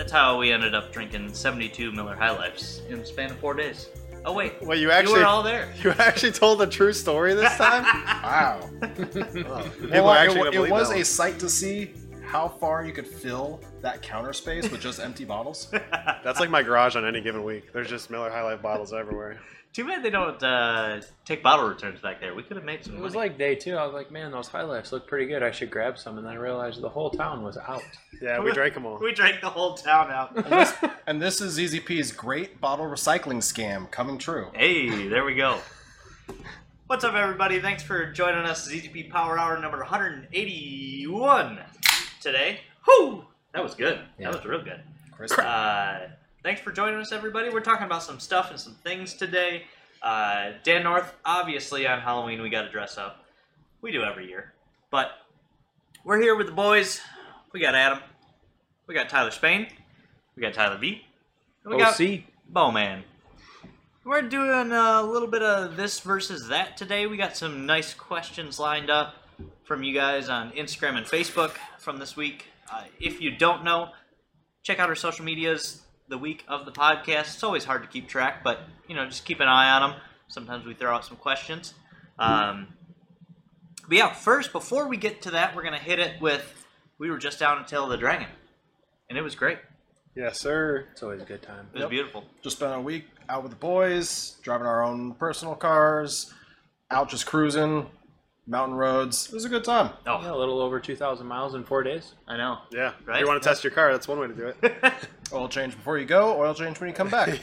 That's how we ended up drinking 72 Miller High Lifes in the span of 4 days. Oh wait, Well, you were all there. You actually told a true story this time. Wow. People actually gonna it believe was that a one. sight to see how far you could fill that counter space with just empty bottles. That's like my garage on any given week. There's just Miller High Life bottles everywhere. Too bad they don't take bottle returns back there. We could have made some It money. was like day 2. I was like, man, those High Lifes look pretty good. I should grab some. And then I realized the whole town was out. Yeah, we drank them all. We drank the whole town out. And this is ZZP's great bottle recycling scam coming true. Hey, there we go. What's up, everybody? Thanks for joining us. ZZP Power Hour number 181 today. Whoo! That was good. Yeah. That was real good. Chris, Thanks for joining us, everybody. We're talking about some stuff and some things today. Dan North, obviously on Halloween we got to dress up. We do every year. But we're here with the boys. We got Adam. We got Tyler Spain. We got Tyler V. And we got OC. Bowman. We're doing a little bit of this versus that today. We got some nice questions lined up from you guys on Instagram and Facebook from this week. If you don't know, check out our social medias the week of the podcast. It's always hard to keep track, but just keep an eye on them. Sometimes we throw out some questions. But yeah, first, before we get to that, we're going to hit it with, we were just down at Tail of the Dragon, and it was great. Yes, sir. It's always a good time. It was beautiful. just spent a week out with the boys, driving our own personal cars, out just cruising, mountain roads. It was a good time. Oh, Yeah, a little over 2,000 miles in 4 days. I know. Yeah. Right? If you want to test your car, that's one way to do it. Oil change before you go, oil change when you come back.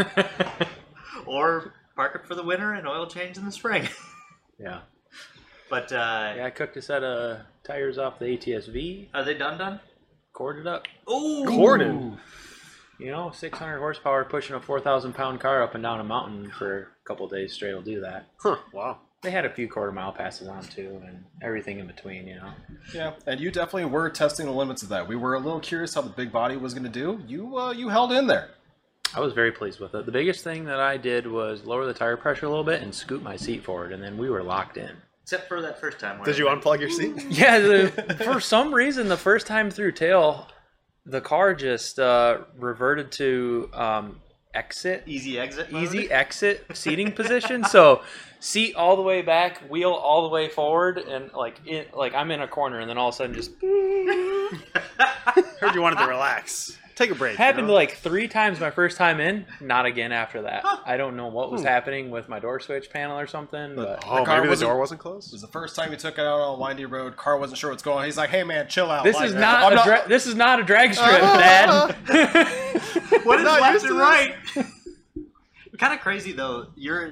Or park it for the winter and oil change in the spring. Yeah. But, Yeah, I cooked a set of tires off the ATS-V, are they done? corded up. Oh, Corded. 600 horsepower pushing a 4,000-pound car up and down a mountain for a couple days straight will do that. Huh. Wow. They had a few quarter-mile passes on, too, and everything in between, Yeah, and you definitely were testing the limits of that. We were a little curious how the big body was going to do. You held in there. I was very pleased with it. The biggest thing that I did was lower the tire pressure a little bit and scoot my seat forward, and then we were locked in. except for that first time. Did you unplug your seat? Yeah, for some reason, the first time through Tail, the car just reverted to exit. Easy exit mode? Easy exit seating position. So seat all the way back, wheel all the way forward, and like I'm in a corner, and then all of a sudden just Heard you wanted to relax. Take a break. happened like 3 times my first time in. Not again after that. I don't know what was happening with my door switch panel or something, but Oh, car maybe the wasn't- door wasn't It closed? was the first time we took it out on a windy road. Car wasn't sure what's going on. He's like, "Hey man, chill out." this Like, is not this is not a drag strip, Dad. What is Not left used and to right? Kind of crazy though. You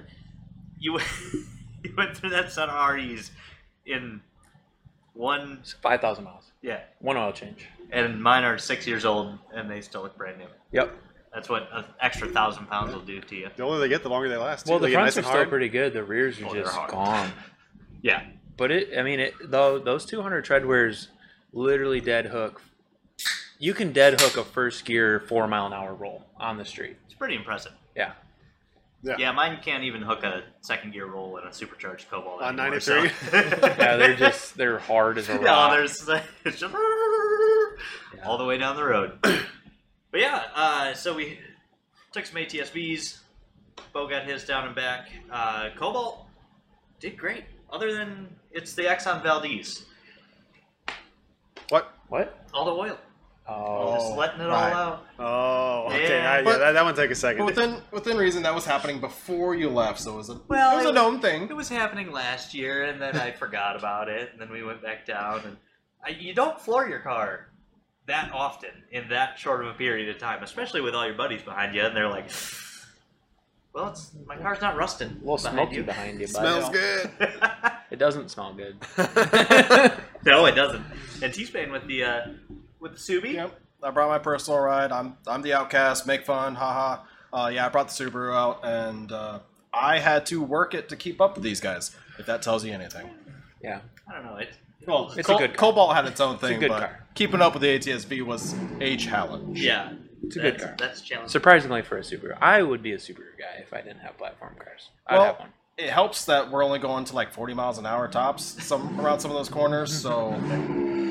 went through that set of REs in one. 5,000 miles. Yeah, One oil change. and mine are 6 years old and they still look brand new. Yep. That's what an extra 1,000 pounds will do to you. The older they get, the longer they last. Well, too. the They get fronts nice are and still hard. pretty good. The rears are Oh, they're just hard. gone. Yeah, But those 200 treadwears literally dead hook. You can dead hook a first gear 4-mile-an-hour roll on the street. it's pretty impressive. Yeah. Yeah, mine can't even hook a second gear roll in a supercharged Cobalt On anymore, 93? so- Yeah, they're hard as a rock. Yeah, it's just all the way down the road. But yeah, so we took some ATSVs. Bo got his down and back. Cobalt did great. Other than it's the Exxon Valdez. What? What? All the oil. Oh, Just letting it right. all out. Oh, okay. Yeah. That one take a second. But within reason, that was happening before you left, so it was Well, it was a known thing. It was happening last year, and then I forgot about it, and then we went back down. And you don't floor your car that often in that short of a period of time, especially with all your buddies behind you, and they're like, "Well, my car's not rusting." a little smoky behind you, Smells but good. it doesn't smell good. No, it doesn't. And T-Spain with the Subi. Yep. I brought my personal ride. I'm the outcast. Make fun. Haha. Yeah, I brought the Subaru out, and I had to work it to keep up with these guys. If that tells you anything. Yeah. I don't know. Well, It's a good car. Cobalt had its own thing, good but car. keeping up with the ATS-V was a challenge. Yeah, It's a good car. That's challenging. Surprisingly for a Subaru. I would be a Subaru guy if I didn't have platform cars. I'd Well, have one. It helps that we're only going to like 40 miles an hour tops around some of those corners, so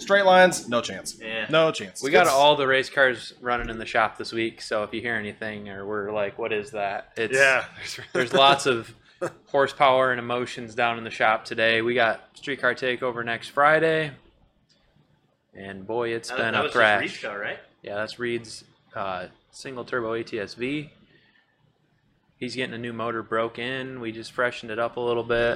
Straight lines, no chance. Yeah. No chance. We got all the race cars running in the shop this week, so if you hear anything or we're like, what is that? It's, Yeah. There's lots of horsepower and emotions down in the shop today. We got Streetcar Takeover next Friday. And boy, it's been that a was thrash. just Reed's car, right? Yeah, that's Reed's single turbo ATS-V. He's getting a new motor broke in. We just freshened it up a little bit.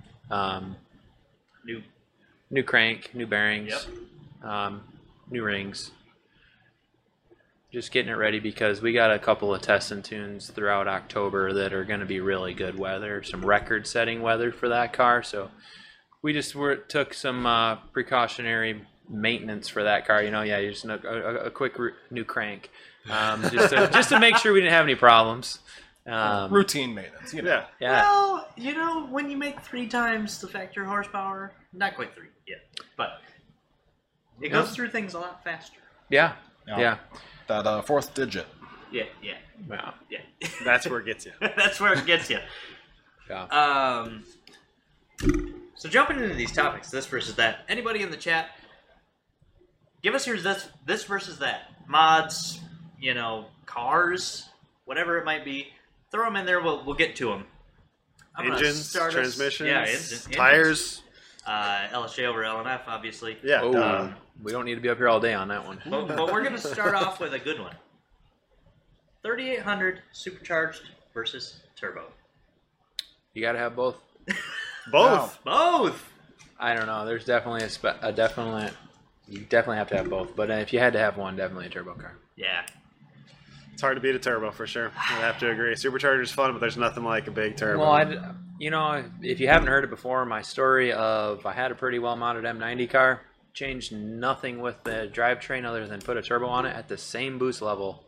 New crank, new bearings, new rings. Just getting it ready because we got a couple of tests and tunes throughout October that are going to be really good weather, some record-setting weather for that car. So we just took some precautionary maintenance for that car. You know, yeah, just a quick new crank, just to make sure we didn't have any problems. Routine maintenance. You know. Yeah. Yeah. Well, you know, when you make 3 times the factor horsepower, not quite 3 yet, but it goes through things a lot faster. Yeah. Yeah. Yeah. That 4th digit. Yeah. Wow. Yeah. That's where it gets you. That's where it gets you. Yeah. So jumping into these topics, this versus that. Anybody in the chat, give us your this versus that. Mods, you know, cars, whatever it might be. Throw them in there. We'll get to them. Engines, transmissions, engines. tires. LSJ over LNF, obviously. Yeah. Oh, we don't need to be up here all day on that one. But we're going to start off with a good one. 3800 supercharged versus turbo. You got to have both. Both. Both. I don't know. There's definitely a definite. You definitely have to have both. But if you had to have one, definitely a turbo car. Yeah. It's hard to beat a turbo for sure. I have to agree. Supercharger's fun, but there's nothing like a big turbo. Well, if you haven't heard it before, my story of I had a pretty well-mounted M90 car, changed nothing with the drivetrain other than put a turbo on it at the same boost level.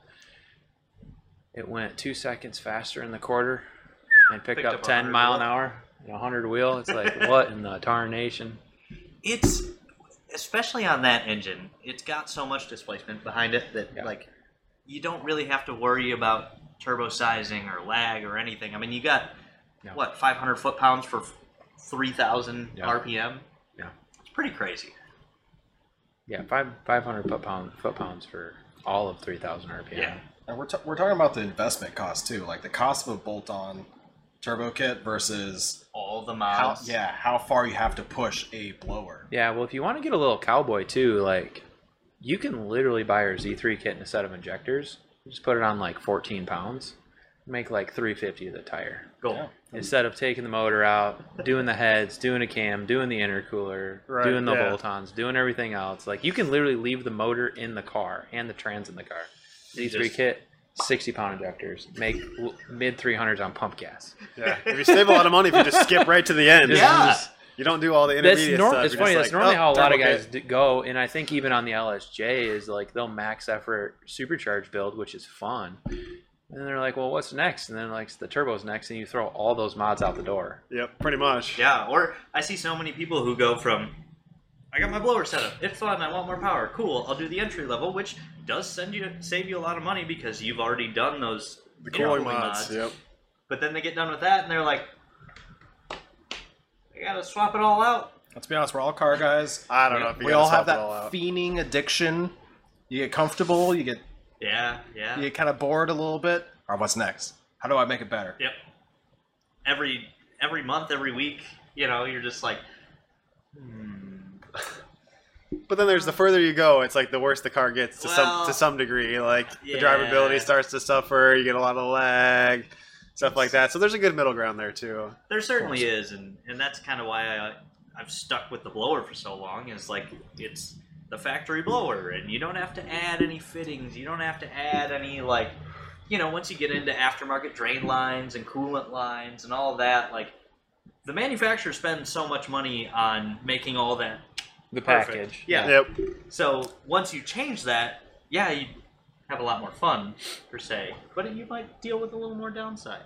It went 2 seconds faster in the quarter and picked up 10 mile an hour and 100 wheel. It's like, what in the tarnation? It's, especially on that engine, it's got so much displacement behind it that, like, you don't really have to worry about turbo sizing or lag or anything. I mean, you got, 500 foot-pounds for 3,000 RPM? Yeah. It's pretty crazy. Yeah, 500 foot-pounds for all of 3,000 RPM. Yeah. And we're talking about the investment cost too, like the cost of a bolt-on turbo kit versus All the how mods. how far you have to push a blower. Yeah, well, if you want to get a little cowboy too, like, you can literally buy your Z3 kit and a set of injectors. Just put it on like 14 pounds. Make like $350 of the tire. Go. Yeah. Instead of taking the motor out, doing the heads, doing a cam, doing the intercooler, Right, doing the yeah. bolt-ons, doing everything else. Like, you can literally leave the motor in the car and the trans in the car. Z3 Just- kit, 60-pound injectors. Make mid 300s on pump gas. Yeah. If you save a lot of money, if you just skip right to the end. Yeah. You don't do all the intermediate stuff. It's You're funny. just That's like, normally oh, how a lot of turbo guys kit. go, and I think even on the LSJ is like they'll max effort supercharged build, which is fun. And they're like, well, what's next? And then like the turbo's next, and you throw all those mods out the door. Yep, pretty much. Yeah, or I see so many people who go from, I got my blower set up, it's fun, I want more power, cool, I'll do the entry level, which does save you a lot of money because you've already done those The cooling intercooling mods. Yep. But then they get done with that and they're like, I gotta swap it all out. Let's be honest, we're all car guys. I don't know if you We gotta all have swap it that all out. fiending addiction. You get comfortable, you get Yeah. kind of bored a little bit. All right, what's next? How do I make it better? Yep. Every month, every week, you're just like, But then there's the further you go, it's like the worse the car gets Well, to some degree. Like the yeah. drivability starts to suffer. You get a lot of lag, stuff like that. So there's a good middle ground there too. there certainly is, and that's kind of why I've stuck with the blower for so long, is like, it's the factory blower, and you don't have to add any fittings, you don't have to add any, like, once you get into aftermarket drain lines and coolant lines and all that, like, the manufacturer spends so much money on making all that The perfect. package. Yeah. Yep. So once you change that, yeah, you have a lot more fun, per se, but you might deal with a little more downside.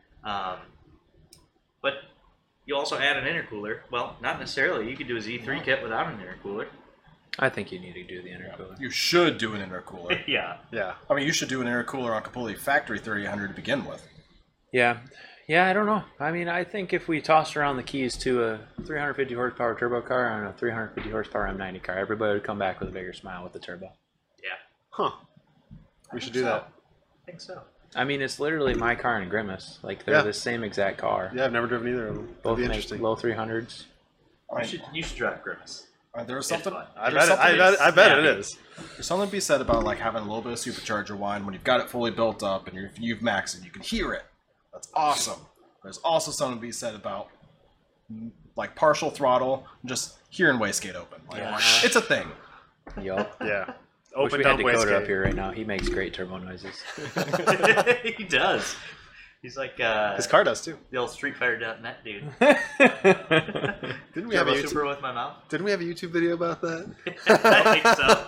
But you also add an intercooler. Well, not necessarily. You could do a Z3 kit without an intercooler. I think you need to do the intercooler. You should do an intercooler. Yeah. Yeah. I mean, you should do an intercooler on completely factory 3800 to begin with. Yeah. Yeah, I don't know. I mean, I think if we tossed around the keys to a 350 horsepower turbo car and a 350 horsepower M90 car, everybody would come back with a bigger smile with the turbo. Yeah, Huh. We should do that. I think so. I mean, it's literally my car and Grimace. Like, they're Yeah. the same exact car. Yeah, I've never driven either of them. That'd Both be make interesting. low 300s. You should drive Grimace. There's something. fun. I there's bet, something- I bet it is. There's something to be said about like having a little bit of supercharger whine when you've got it fully built up and you've maxed it. You can hear it. That's awesome. There's also something to be said about like partial throttle, just hearing wastegate open. Like, Yeah. it's a thing. Yup. Yeah. Wish Open we had dump Dakota up wastegate. here right now. He makes great turbo noises. He does. He's like His car does too. the old StreetFighter.net dude. Didn't we have a Turbo YouTube, Super with my mouth. Didn't we have a YouTube video about that? I think so.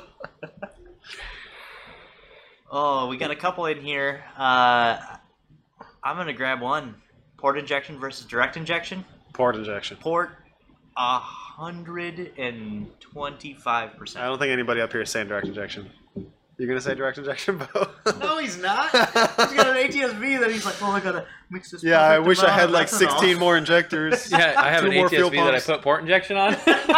Oh, we got a couple in here. I'm gonna grab one. Port injection versus direct injection. Port injection. Port, 125%. I don't think anybody up here is saying direct injection. You gonna say direct injection, Bo? No, he's not. He's got an ATS-V that he's like, oh, I gotta mix this. Yeah, I perfect wish I amount had of like ethanol. 16 more injectors. Yeah, I have Two an more fuel ATS-V that I pumps. put port injection on.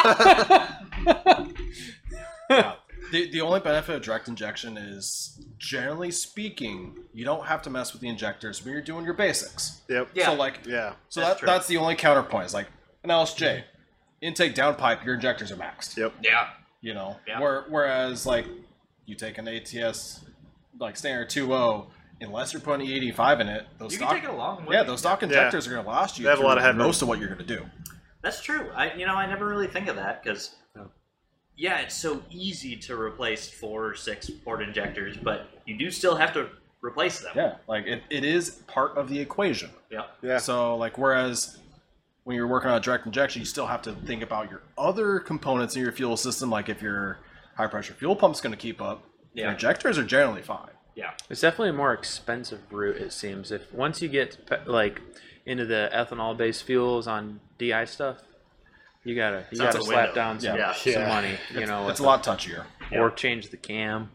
Yeah. The only benefit of direct injection is, generally speaking, you don't have to mess with the injectors when you're doing your basics. Yep. Yeah. So like, Yeah. so That's true. that's the only counterpoint. Is like an LSJ, intake downpipe, your injectors are maxed. Yep. Yeah. You know, Yeah. whereas like you take an ATS like standard 2.0, unless you're putting E85 in it, those You stock, can take it along with yeah, you. those stock injectors are going to last you They have a through lot of headroom. most of what you're going to do. That's true. I never really think of that because, yeah, it's so easy to replace 4 or 6 port injectors, but you do still have to replace them. Yeah, like it is part of the equation. Yeah. Yeah. So like whereas when you're working on a direct injection, you still have to think about your other components in your fuel system, like if your high pressure fuel pump's going to keep up. Yeah. Your injectors are generally fine. Yeah. It's definitely a more expensive route, it seems. If once you get like into the ethanol-based fuels on DI stuff, you gotta a slap window. down some, Yeah. some Yeah. money, you know, It's a lot touchier. or change the cam.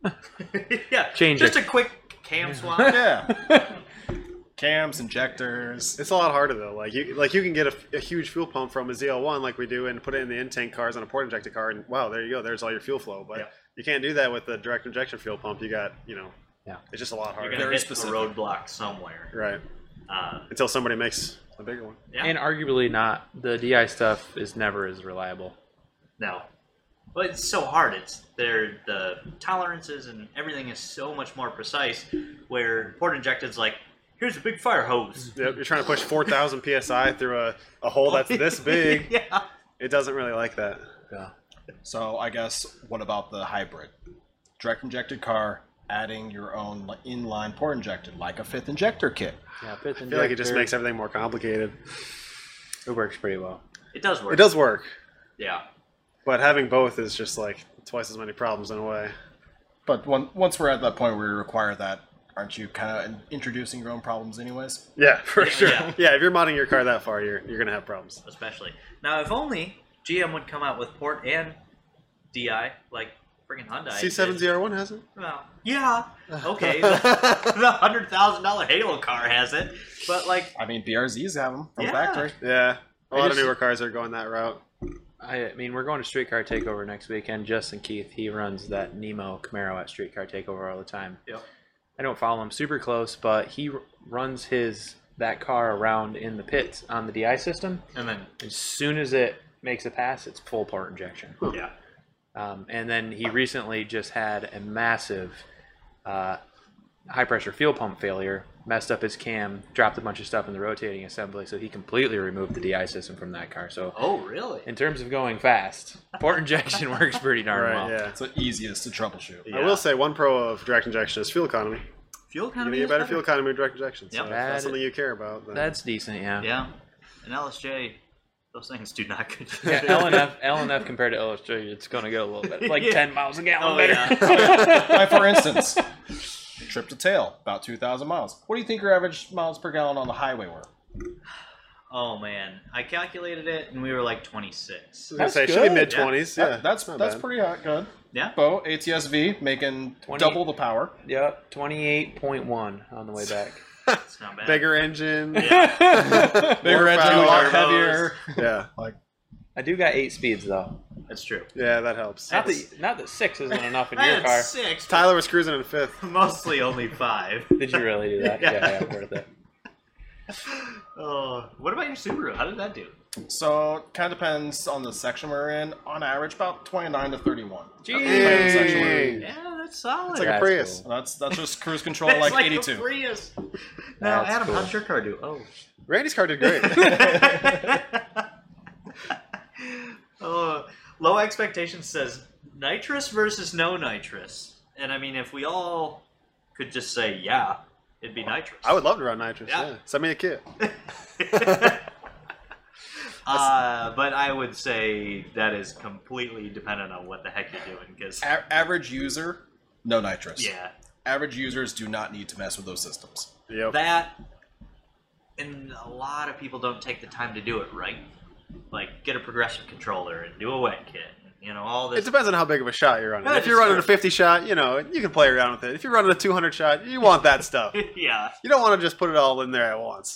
Yeah. Change Just it. a quick cam swap. Yeah. Cams, injectors. It's a lot harder though. Like you can get a huge fuel pump from a ZL1 like we do and put it in the in-tank cars on a port injected car, and wow, there you go. There's all your fuel flow. But Yeah. you can't do that with the direct injection fuel pump. You got, Yeah. it's just a lot You're harder. gonna Very hit specific. the roadblock somewhere. Right. Uh, Until somebody makes a bigger one. yeah. And arguably not, the DI stuff is never as reliable. No. But it's so hard. The tolerances and everything is so much more precise. Where port injected's like, here's a big fire hose. Yep, you're trying to push 4,000 psi through a hole that's this big. Yeah. It doesn't really like that. Yeah. So I guess what about the hybrid? Direct injected car, adding your own inline port injected, like a 5th injector kit. Yeah, fifth I feel like it just injector, makes everything more complicated. it works pretty well. It does work. It does work, Yeah. but having both is just like twice as many problems in a way. But once we're at that point where you require that, aren't you kind of introducing your own problems anyways? Yeah, for Yeah, sure. yeah. Yeah, if you're modding your car that far, you're gonna have problems. Especially. Now, if only GM would come out with port and DI, like friggin' Hyundai. C7 did. ZR1 has it. Well, yeah. Okay. The $100,000 Halo car has it. But, like, I mean, BRZs have them from Yeah. factory. Yeah, a I lot of just- newer cars are going that route. I mean, we're going to Streetcar Takeover next weekend. Justin Keith, he runs that Nemo Camaro at Streetcar Takeover all the time. Yep. I don't follow him super close, but he runs that car around in the pits on the DI system. and then, As soon as it makes a pass, it's full port injection. yeah. And then he recently just had a massive high pressure fuel pump failure, messed up his cam, dropped a bunch of stuff in the rotating assembly, so he completely removed the DI system from that car. So Oh, really? in terms of going fast, port injection works pretty darn Right, well. yeah. It's the easiest to troubleshoot. Yeah. I will say one pro of direct injection is fuel economy. Fuel You're economy gonna is get better fuel economy with direct injection. So Yep. if that's That- something you care about, then That's decent, yeah. Yeah. And LSJ, those things do not good. Yeah, LNF compared to LSJ, it's going to get a little bit, like Yeah. 10 miles a gallon Oh, better. yeah. Like, for instance, trip to tail, about 2,000 miles. What do you think your average miles per gallon on the highway were? Oh, man. I calculated it, and we were like 26. I was gonna That's say it should be good. mid 20s. Yeah, That's not that's bad. pretty good. Yeah. Bo, ATS-V, making 20. double the power. Yep, 28.1 on the way back. It's not bad. Bigger engine. Yeah, Bigger More engine, a lot power. heavier. Yeah. I do got 8 speeds though. that's true. Yeah, that helps. Not that 6 isn't enough in I your had car. 6. Tyler was cruising in 5th. Mostly only 5. Did you really do that? Yeah. Yeah, worth it. Oh, what about your Subaru? How did that do? So kind of depends on the section we're in. On average, about 29 to 31. Hey. Yeah, that's solid. It's like a That's Prius. cool. That's just cruise control It's like a 82. Prius. Now, That's Adam, cool. how'd your car do? Oh. Randy's car did great. Low Expectations says nitrous versus no nitrous. And I mean, if we all could just say, yeah, it'd be nitrous. I would love to run nitrous. Yeah. Yeah. Send me a kit. But I would say that is completely dependent on what the heck you're doing. Because, Average user, no nitrous. yeah, Average users do not need to mess with those systems. Yep. that, and a lot of people don't take the time to do it right. Like, get a progressive controller and do a wet kit. You know, all this. It depends on how big of a shot you're running. Yeah, If you're it's running a true. 50 shot, you know, you can play around with it. If you're running a 200 shot, you want that stuff. Yeah, You don't want to just put it all in there at once.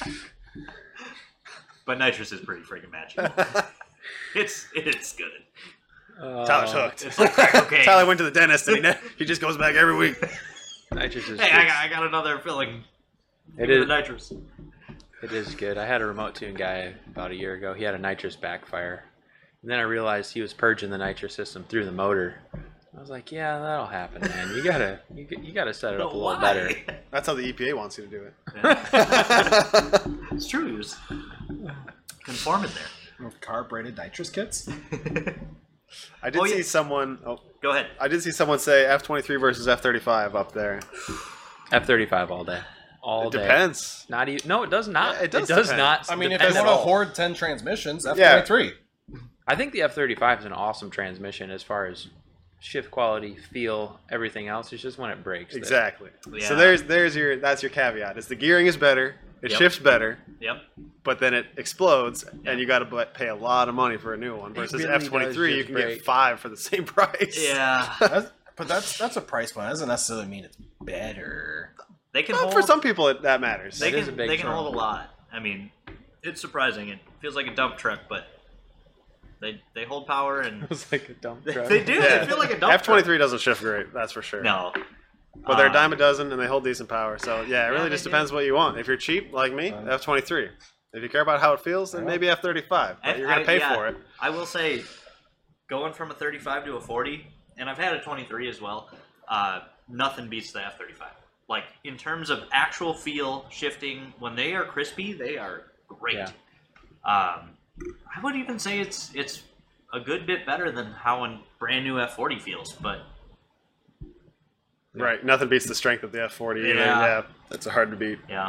but nitrous is pretty freaking magic. It's good. Tyler's hooked. It's like crack cocaine. Tyler went to the dentist and he just goes back every week. Nitrous is Hey, good. I got another filling. It Give me is. the nitrous. It is good. I had a remote tune guy about a year ago. He had a nitrous backfire, and then I realized he was purging the nitrous system through the motor. I was like, "Yeah, that'll happen, man. You gotta set it up a little Why? better." That's how the EPA wants you to do it. It's true. He was conforming Carbureted nitrous kits? there. I did Oh, yeah. see someone. Oh, Go ahead. I did see someone say F23 versus F35 up there. F-35 all day, all It day. depends. Not even. No, it does not. Yeah, it does depend. not. I mean, if depend they at want to all. hoard 10 transmissions, F23. I think the F-35 is an awesome transmission as far as shift quality, feel, everything else. It's just when it breaks. that- Exactly. Yeah. So that's your caveat. Is the gearing is better, it Yep. shifts better, Yep. but then it explodes, Yeah. and you got to pay a lot of money for a new one. Versus really F23, does you just can break. get 5 for the same price. Yeah. But that's a price point. That doesn't necessarily mean it's better. They can Well, hold. for some people, that matters. they It is can. a big They can truck. hold a lot. I mean, it's surprising. It feels like a dump truck, but they hold power and It was like a dump truck. they do. Yeah. They feel like a dump F23 truck. doesn't shift great, that's for sure. No. But they're a dime a dozen, and they hold decent power. So, yeah, it really they just do. depends what you want. If you're cheap, like me, F23. If you care about how it feels, then maybe F35. But you're going to pay for it. I will say, going from a 35 to a 40, and I've had a 23 as well. Nothing beats the F35. Like in terms of actual feel, shifting, when they are crispy, they are great. Yeah. I would even say it's a good bit better than how a brand new F40 feels. But Right. Nothing beats the strength of the F40. either. Yeah. Yeah. That's hard to beat. yeah,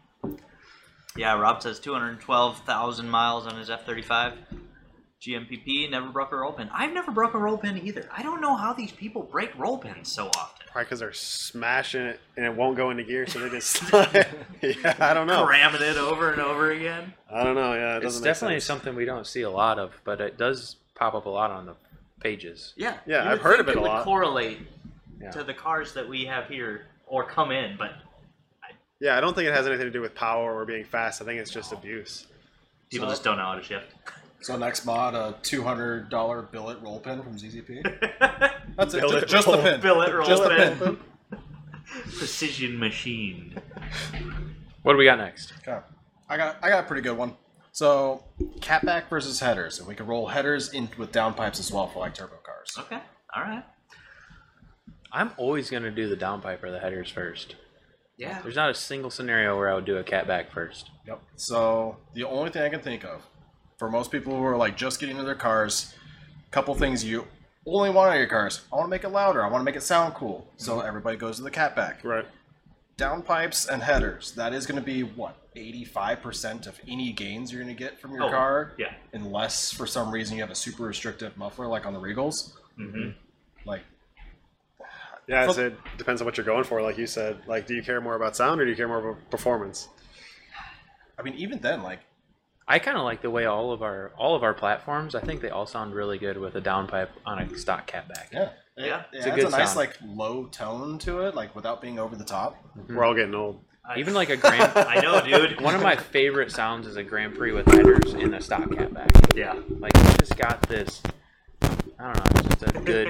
Rob says 212,000 miles on his F35. GMPP, never broke a roll pin. I've never broke a roll pin either. I don't know how these people break roll pins so often. Probably because they're smashing it and it won't go into gear, so they just. Yeah, I don't know. Cramming it over and over again. I don't know. Yeah, it It's doesn't make definitely sense. something we don't see a lot of, but it does pop up a lot on the pages. Yeah, Yeah, you I've would heard think of it a would lot. correlate Yeah. to the cars that we have here or come in, but Yeah, I don't think it has anything to do with power or being fast. I think it's just abuse. people just don't know how to shift. So next mod, a $200 billet roll pin from ZZP. That's it. Billet Just the roll. pin. Billet roll Just the pin. pin. Precision machine. What do we got next? Okay. I got a pretty good one. So catback versus headers, and we can roll headers in with downpipes as well for like turbo cars. Okay, all right. I'm always going to do the downpipe or the headers first. Yeah. There's not a single scenario where I would do a catback first. Yep. So the only thing I can think of for most people who are like just getting into their cars, a couple things you only want out of your cars. I want to make it louder. I want to make it sound cool. So everybody goes to the catback. Right. Downpipes and headers. That is going to be what 85% of any gains you're going to get from your Oh, car. yeah. Unless for some reason you have a super restrictive muffler like on the Regals. Mm-hmm. Like Yeah, Well- it depends on what you're going for. Like you said, like, do you care more about sound or do you care more about performance? I mean, even then, like I kind of like the way all of our platforms. I think they all sound really good with a downpipe on a stock catback. yeah, Yeah. it It's a adds good a nice sound. like low tone to it, like without being over the top. We're all getting old. Even like a Grand. I know, dude. One of my favorite sounds is a Grand Prix with headers in a stock catback. Yeah. Like it's just got this. I don't know. It's just a good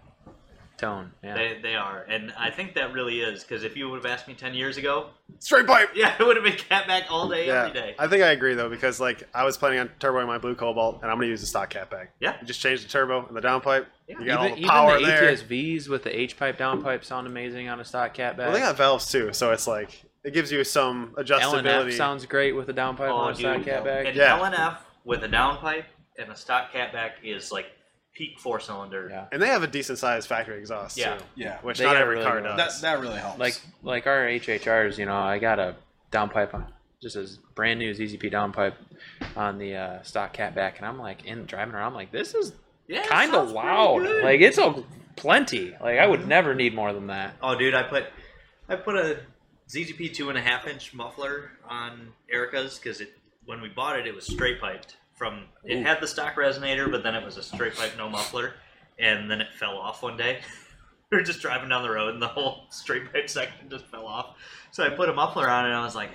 tone. Yeah. They are, and I think that really is, because if you would have asked me 10 years ago, Straight pipe. yeah, it would have been catback all day, Yeah, every day. I think I agree though, because like I was planning on turboing my Blue Cobalt, and I'm gonna use the stock catback. Yeah. You just change the turbo and the downpipe. Yeah. You got all Even the power the there. ATSVs with the H-pipe downpipe sound amazing on a stock catback. Well, they got valves too, so it's like it gives you some adjustability. LNF sounds great with a downpipe on a stock catback. And Yeah. LNF with a downpipe and a stock catback is like peak 4-cylinder. Yeah. And they have a decent sized factory exhaust Yeah. too, Yeah. which They not got every really car good does. That really helps. Like our HHRs, you know, I got a downpipe on just as brand new ZZP downpipe on the stock catback, and I'm like driving around, I'm like, this is Yeah, it kind of sounds pretty loud. good. Like it's a plenty. Like I would never need more than that. Oh, dude, I put a ZZP 2.5-inch muffler on Erica's because when we bought it, it was straight piped. It had the stock resonator, but then it was a straight pipe, no muffler, and then it fell off one day. We were just driving down the road, and the whole straight pipe section just fell off. So I put a muffler on it, and I was like,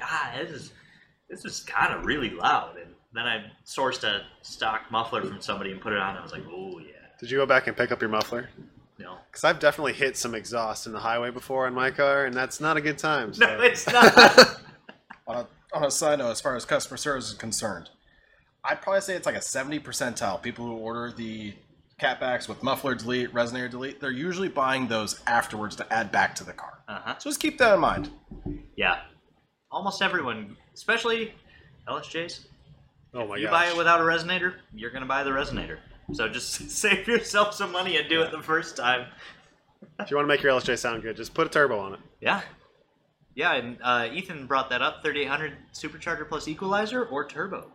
this is kind of really loud. And then I sourced a stock muffler from somebody and put it on, and I was like, oh yeah. Did you go back and pick up your muffler? No. Because I've definitely hit some exhaust in the highway before on my car, and that's not a good time. So. No, it's not. on a side note, as far as customer service is concerned, I'd probably say it's like a 70 percentile. People who order the catbacks with muffler delete, resonator delete, they're usually buying those afterwards to add back to the car. Uh-huh. So just keep that in mind. Yeah. Almost everyone, especially LSJs. Oh my You gosh. buy it without a resonator, you're going to buy the resonator. So just save yourself some money and do it the first time. If you want to make your LSJ sound good, just put a turbo on it. Yeah. Yeah, and Ethan brought that up, 3800 supercharger plus equalizer or turbo.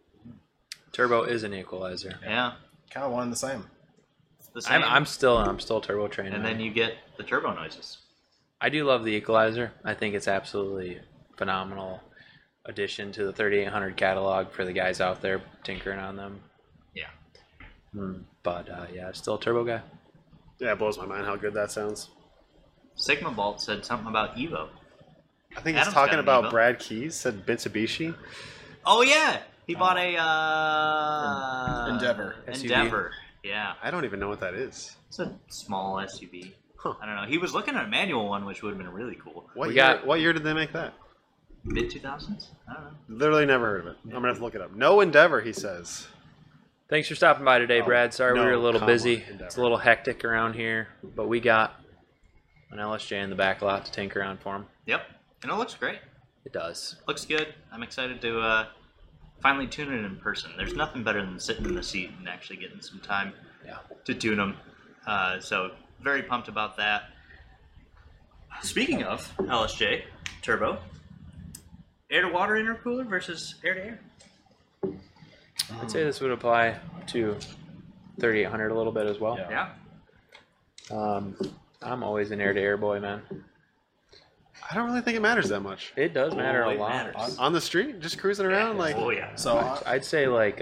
Turbo is an equalizer. Yeah. Kind of one and the same. It's the same. I'm still turbo trained. and then you get the turbo noises. I do love the equalizer. I think it's absolutely phenomenal addition to the 3800 catalog for the guys out there tinkering on them. Yeah. But yeah, still a turbo guy. Yeah, it blows my mind how good that sounds. Sigma Bolt said something about Evo. I think Adam's he's talking got an about Evo. Brad Keys, said Mitsubishi. Oh, yeah. He bought a Endeavor. Endeavor. Yeah. I don't even know what that is. It's a small SUV. Huh. I don't know. He was looking at a manual one, which would have been really cool. What We year, got- what year did they make that? Mid 2000s? I don't know. Literally never heard of it. I'm going to have to look it up. No Endeavor, he says. Thanks for stopping by today, Brad. Sorry we no, were a little comma, busy. Endeavor. It's a little hectic around here, but we got an LSJ in the back lot to tinker on for him. Yep. And it looks great. It does. Looks good. I'm excited to finally tune it in person. There's nothing better than sitting in the seat and actually getting some time Yeah. to tune them. So very pumped about that. Speaking of LSJ turbo, air to water intercooler versus air to air. I'd say this would apply to 3800 a little bit as well. Yeah. Yeah. I'm always an air-to-air boy, man. I don't really think it matters that much. It does matter Oh, a it lot. matters. On the street, just cruising around, like, Oh yeah. So I'd say like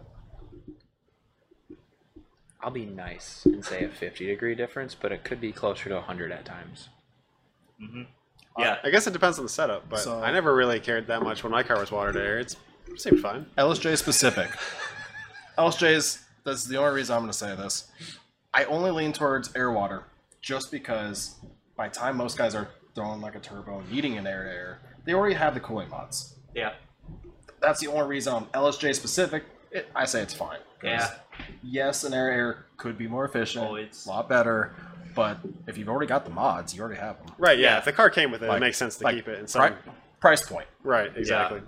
I'll be nice and say a 50-degree difference, but it could be closer to 100 at times. Yeah. I guess it depends on the setup, but So- I never really cared that much when my car was water to air. It seemed fine. LSJ specific. LSJs, that's the only reason I'm going to say this. I only lean towards air water just because by the time most guys are throwing like a turbo and needing an air to air, they already have the cooling mods. Yeah. That's the only reason on LSJ specific, I say it's fine. 'Cause Yeah. Yes, an air to air could be more efficient, Oh, it's- a lot better, but if you've already got the mods, you already have them. Right, yeah. Yeah. If the car came with it, it Like- makes sense to like keep it in some. Price point. Right, exactly.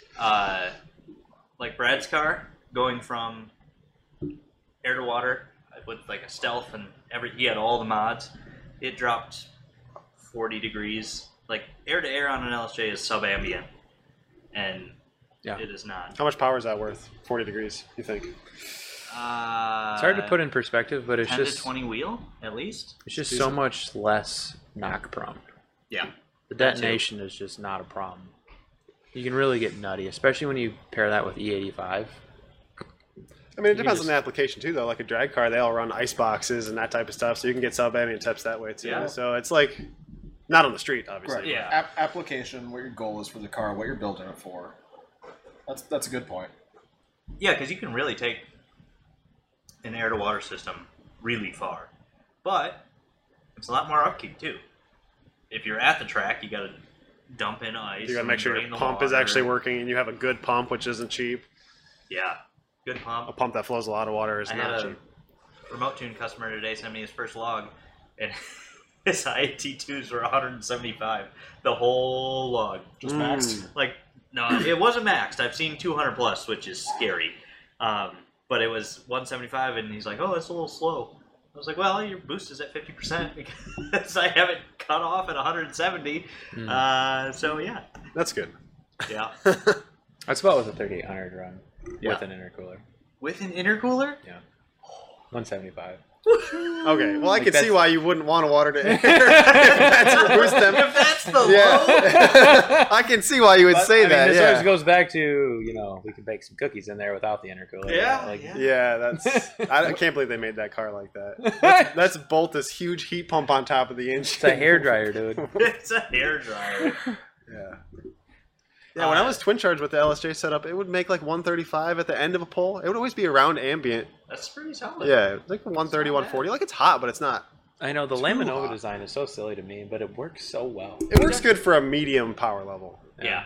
Like Brad's car, going from air to water with like a stealth and he had all the mods. It dropped 40 degrees. Like air to air on an LSJ is sub-ambient, and Yeah. it is not. How much power is that worth? 40 degrees, you think? It's hard to put in perspective, but it's 10 just to 20 wheel at least. it's just so much less knock prone. Yeah. The detonation is just not a problem. You can really get nutty, especially when you pair that with E85. I mean, it can depends on just- the application too, though. Like a drag car, they all run ice boxes and that type of stuff, so you can get sub-ambient tips that way too. Yeah. So it's like, Not on the street, obviously. Right. Yeah. Application, what your goal is for the car, what you're building it for. That's a good point. Yeah, because you can really take an air-to-water system really far. But it's a lot more upkeep, too. If you're at the track, you got to dump in ice. You got to make sure drain your the pump is water. actually working, and you have a good pump, which isn't cheap. Yeah. Good pump. A pump that flows a lot of water is I not had a cheap. remote tune customer today send me his first log, and his IAT2s were 175. The whole log. Just maxed. Like, no, it wasn't maxed. I've seen 200 plus, which is scary. But it was 175, and he's like, oh, that's a little slow. I was like, well, your boost is at 50% because I have it cut off at 170. So, yeah. That's good. Yeah. That's about what the 3800 run Yeah. with an intercooler. With an intercooler? Yeah. 175. Okay, well, I Like can see that's- why you wouldn't want to water to air. If that's your boost temp. If that's the low? Yeah. I can see why you would say that. This Yeah. always goes back to, we can bake some cookies in there without the intercooler. Yeah, Like, yeah. Yeah, that's. I can't believe they made that car like that. Let's bolt this huge heat pump on top of the engine. It's a hairdryer, dude. It's a hairdryer. Yeah. Yeah, when I was twin charged with the LSJ setup, it would make like 135 at the end of a pull. It would always be around ambient. That's pretty solid. Yeah, like 130, 140. Like it's hot, but it's not. I know the Too Laminova hot. design is so silly to me, but it works so well. It works good for a medium power level. Yeah.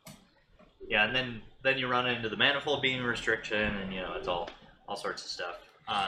Yeah, and then you run into the manifold beam restriction, and it's all sorts of stuff.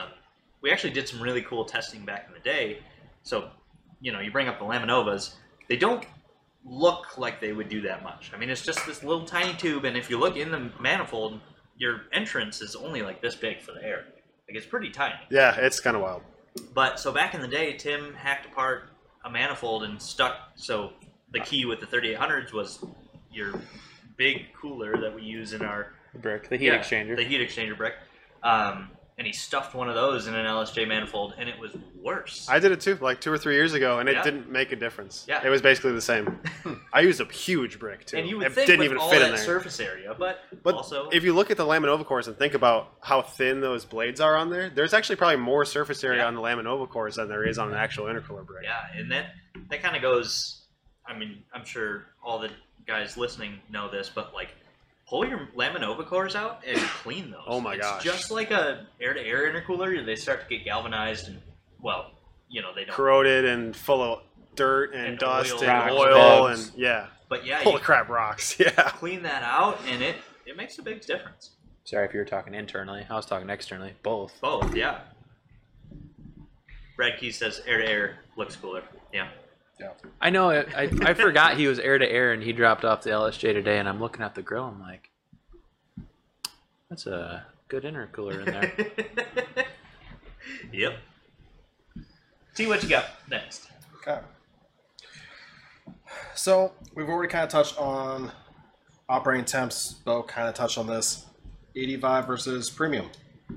We actually did some really cool testing back in the day. So, you bring up the Laminovas, they don't look like they would do that much. I mean, it's just this little tiny tube, and if you look in the manifold, your entrance is only like this big for the air. Like, it's pretty tiny. Yeah, it's kind of wild. But so back in the day, Tim hacked apart a manifold and stuck. So the key with the 3800s was your big cooler that we use in our Brick, the heat exchanger. the heat exchanger brick. And he stuffed one of those in an LSJ manifold, and it was worse. I did it too, like 2 or 3 years ago, and it Yeah. didn't make a difference. Yeah. It was basically the same. I used a huge brick too. and you would it think didn't with even all fit that in there. surface area, but also if you look at the Laminova cores and think about how thin those blades are on there, there's actually probably more surface area Yeah. on the Laminova cores than there is on an actual intercooler brick. yeah, and that kind of goes. I mean, I'm sure all the guys listening know this, but like, pull your Laminova cores out and clean those. Oh my it's gosh. Just like a air-to-air intercooler, they start to get galvanized and, well, they don't. Corroded and full of dirt and, And dust oil. and Rocks, oil bugs. and yeah. But yeah, Holy you crap, rocks. Yeah. clean that out, and it makes a big difference. Sorry if you were talking internally. I was talking externally. Both. Both, yeah. Brad Key says air-to-air looks cooler. Yeah. Yeah. I know. I forgot he was air to air, and he dropped off the LSJ today. And I'm looking at the grill. I'm like, that's a good intercooler in there. Yep. See what you got next. Okay. So we've already kind of touched on operating temps. Bo kind of touched on this. 85 versus premium.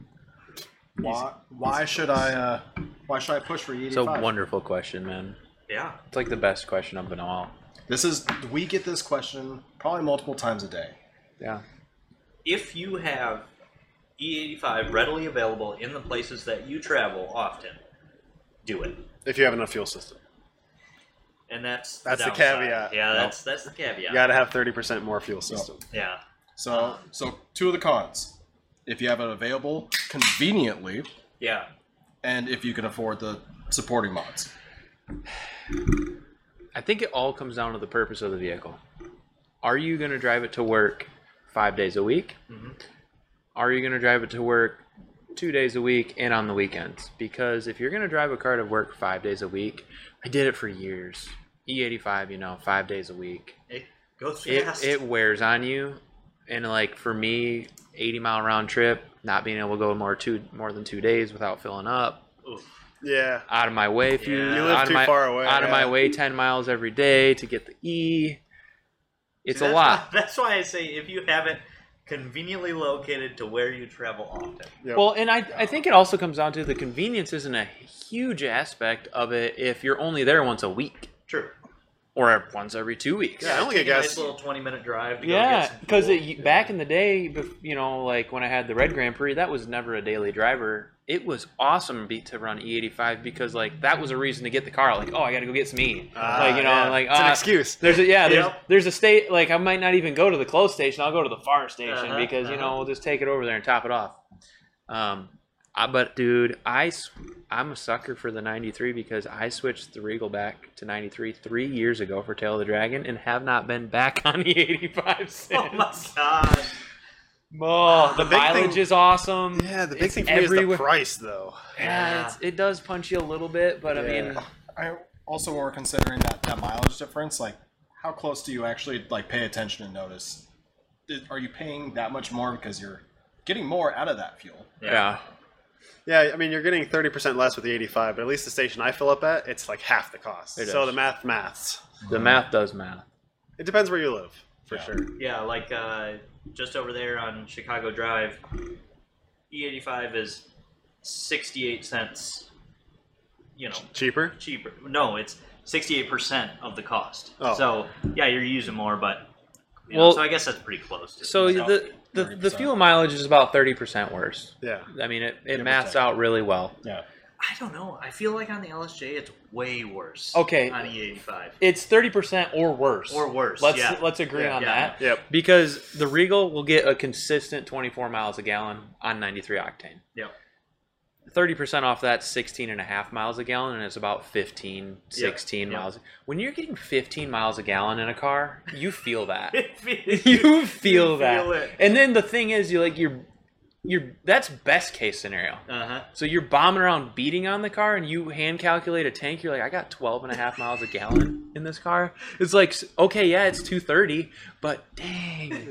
Why should I push for 85? It's a wonderful question, man. Yeah. It's like the best question of them all. We get this question probably multiple times a day. Yeah. If you have E85 readily available in the places that you travel often, do it. If you have enough fuel system. And that's That's the downside. caveat. Yeah, that's the caveat. You got to have 30% more fuel system. Yeah. So two of the cons. If you have it available conveniently, Yeah. and if you can afford the supporting mods. I think it all comes down to the purpose of the vehicle. Are you going to drive it to work 5 days a week? Mhm. Are you going to drive it to work 2 days a week and on the weekends? Because if you're going to drive a car to work 5 days a week, I did it for years. E85, 5 days a week. It goes fast. It wears on you. And like for me, 80-mile round trip, not being able to go more than 2 days without filling up. Oof. Yeah. Out of my way, Yeah. You live too far away, Out of yeah. my way, 10 miles every day to get the E. It's See, a that's lot. why- that's why I say if you have it conveniently located to where you travel often. Yep. Well, and I think it also comes down to the convenience isn't a huge aspect of it if you're only there once a week. True. or once every 2 weeks. Yeah, I only take get a gas. nice little 20-minute drive to go Yeah, get some because fuel. back in the day, you know, like when I had the Red Grand Prix, that was never a daily driver. It was awesome to run E85 because like that was a reason to get the car. Like, oh, I got to go get some E. Like, you know, yeah. like It's an excuse. There's a state like I might not even go to the close station. I'll go to the far station because you know we'll just take it over there and top it off. But dude, I'm a sucker for the 93 because I switched the Regal back to 93 3 years ago for Tail of the Dragon and have not been back on the 85 since. Oh my god. Oh, the big mileage thing- is awesome. Yeah, the big It's thing for me is the everywhere. price, though. Yeah, it does punch you a little bit, but I mean, I also were considering that mileage difference. Like, how close do you actually like pay attention and notice? Are you paying that much more because you're getting more out of that fuel? yeah. Yeah, I mean, you're getting 30% less with the 85, but at least the station I fill up at, it's like half the cost. It So is. the maths. The math does math. It depends where you live, for Yeah. sure. Yeah, like just over there on Chicago Drive, E85 is 68 cents. You know, Cheaper? cheaper. No, it's 68% of the cost. Oh. So yeah, you're using more, but Well, so I guess that's pretty close. To So It's the 30%. fuel mileage is about 30% worse. Yeah. I mean, it 30%. maths out really well. Yeah. I don't know. I feel like on the LSJ it's way worse. Okay. On E85 It's 30% or worse. or worse. Let's agree Yeah. on Yeah. that. Yep. Because the Regal will get a consistent 24 miles a gallon on 93 octane. Yep. 30% off that 16 and a half miles a gallon, and it's about 15, 16 Yep. miles. When you're getting 15 miles a gallon in a car, you feel that. You you feel that. feel it. And then the thing is, you're that's best case scenario. Uh-huh. So you're bombing around beating on the car and you hand calculate a tank. You're like, I got 12 and a half miles a gallon in this car. It's like, okay, yeah, it's 230, but dang.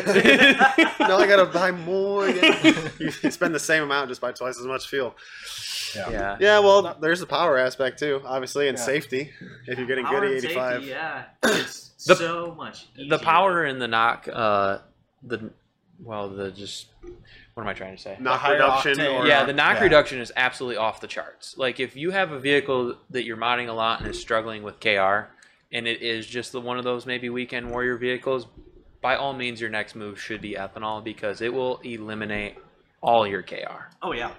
Now I gotta buy more. You spend the same amount, just buy twice as much fuel. Yeah. Yeah, well, there's the power aspect too, obviously, and Yeah. safety. If you're getting Power good and E85. safety, yeah. It's The- so much The easier. power in the knock, what am I trying to say? Knock higher reduction octane. or Yeah, the knock Yeah. reduction is absolutely off the charts. Like if you have a vehicle that you're modding a lot and is struggling with KR, and it is just one of those maybe weekend warrior vehicles, by all means your next move should be ethanol because it will eliminate all your KR. Oh yeah.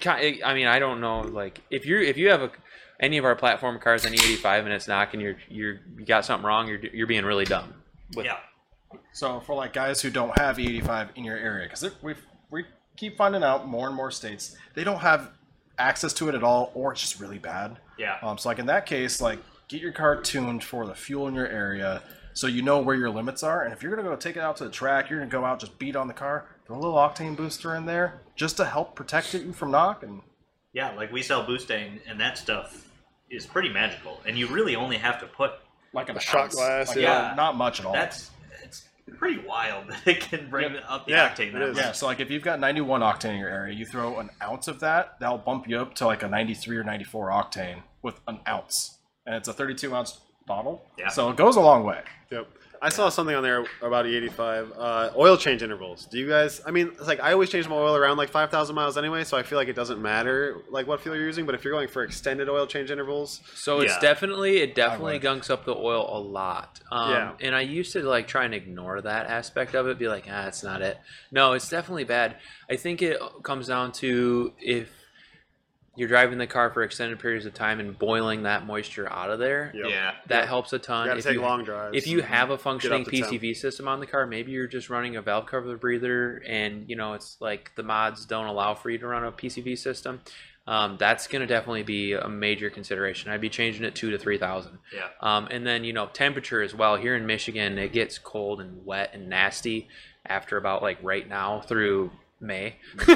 I mean, I don't know, like if you have any of our platform cars on E85 and it's knocking, you got something wrong. You're being really dumb. With, Yeah. So for like guys who don't have E85 in your area, because we keep finding out more and more states they don't have access to it at all, or it's just really bad. Yeah. So like in that case, like get your car tuned for the fuel in your area, so you know where your limits are. And if you're gonna go take it out to the track, you're gonna go out just beat on the car. Throw a little octane booster in there just to help protect it from knock. And Yeah, like we sell Boostane, and that stuff is pretty magical. And you really only have to put like a shot glass, like, yeah. not much at all. it's pretty wild that it can bring up the Yeah, octane it that is. much. Yeah, so like if you've got 91 octane in your area, you throw an ounce of that, that'll bump you up to like a 93 or 94 octane with an ounce. And it's a 32 ounce bottle. Yeah. So it goes a long way. Yep. I saw something on there about E85. Oil change intervals. Do you guys? I mean, it's like I always change my oil around like 5,000 miles anyway, so I feel like it doesn't matter like what fuel you're using. But if you're going for extended oil change intervals, So it's Yeah. definitely would. gunks up the oil a lot. Yeah. And I used to like try and ignore that aspect of it, be like, it's not it. No, it's definitely bad. I think it comes down to if you're driving the car for extended periods of time and boiling that moisture out of there. Yep. Yeah. That helps a ton. you got to If take you- long drives. If you have a functioning up the temp. PCV system on the car, maybe you're just running a valve cover breather and, it's like the mods don't allow for you to run a PCV system. That's going to definitely be a major consideration. I'd be changing it 2,000 to 3,000. Yeah. And then, temperature as well. Here in Michigan, it gets cold and wet and nasty after about like right now through May.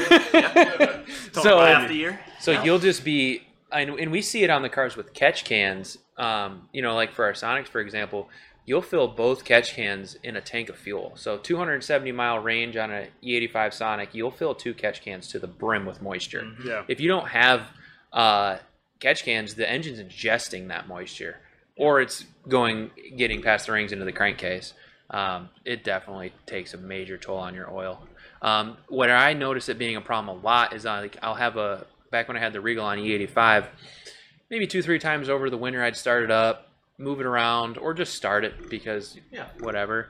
So, Half the year. so Yeah. you'll just be, and we see it on the cars with catch cans. Like for our Sonics, for example, you'll fill both catch cans in a tank of fuel. So 270 mile range on a E85 Sonic, you'll fill 2 catch cans to the brim with moisture. Yeah. If you don't have catch cans, the engine's ingesting that moisture, or it's getting past the rings into the crankcase. It definitely takes a major toll on your oil. What I notice it being a problem a lot is I'll have back when I had the Regal on E85, maybe 2-3 times over the winter I'd start it up, move it around or just start it because whatever.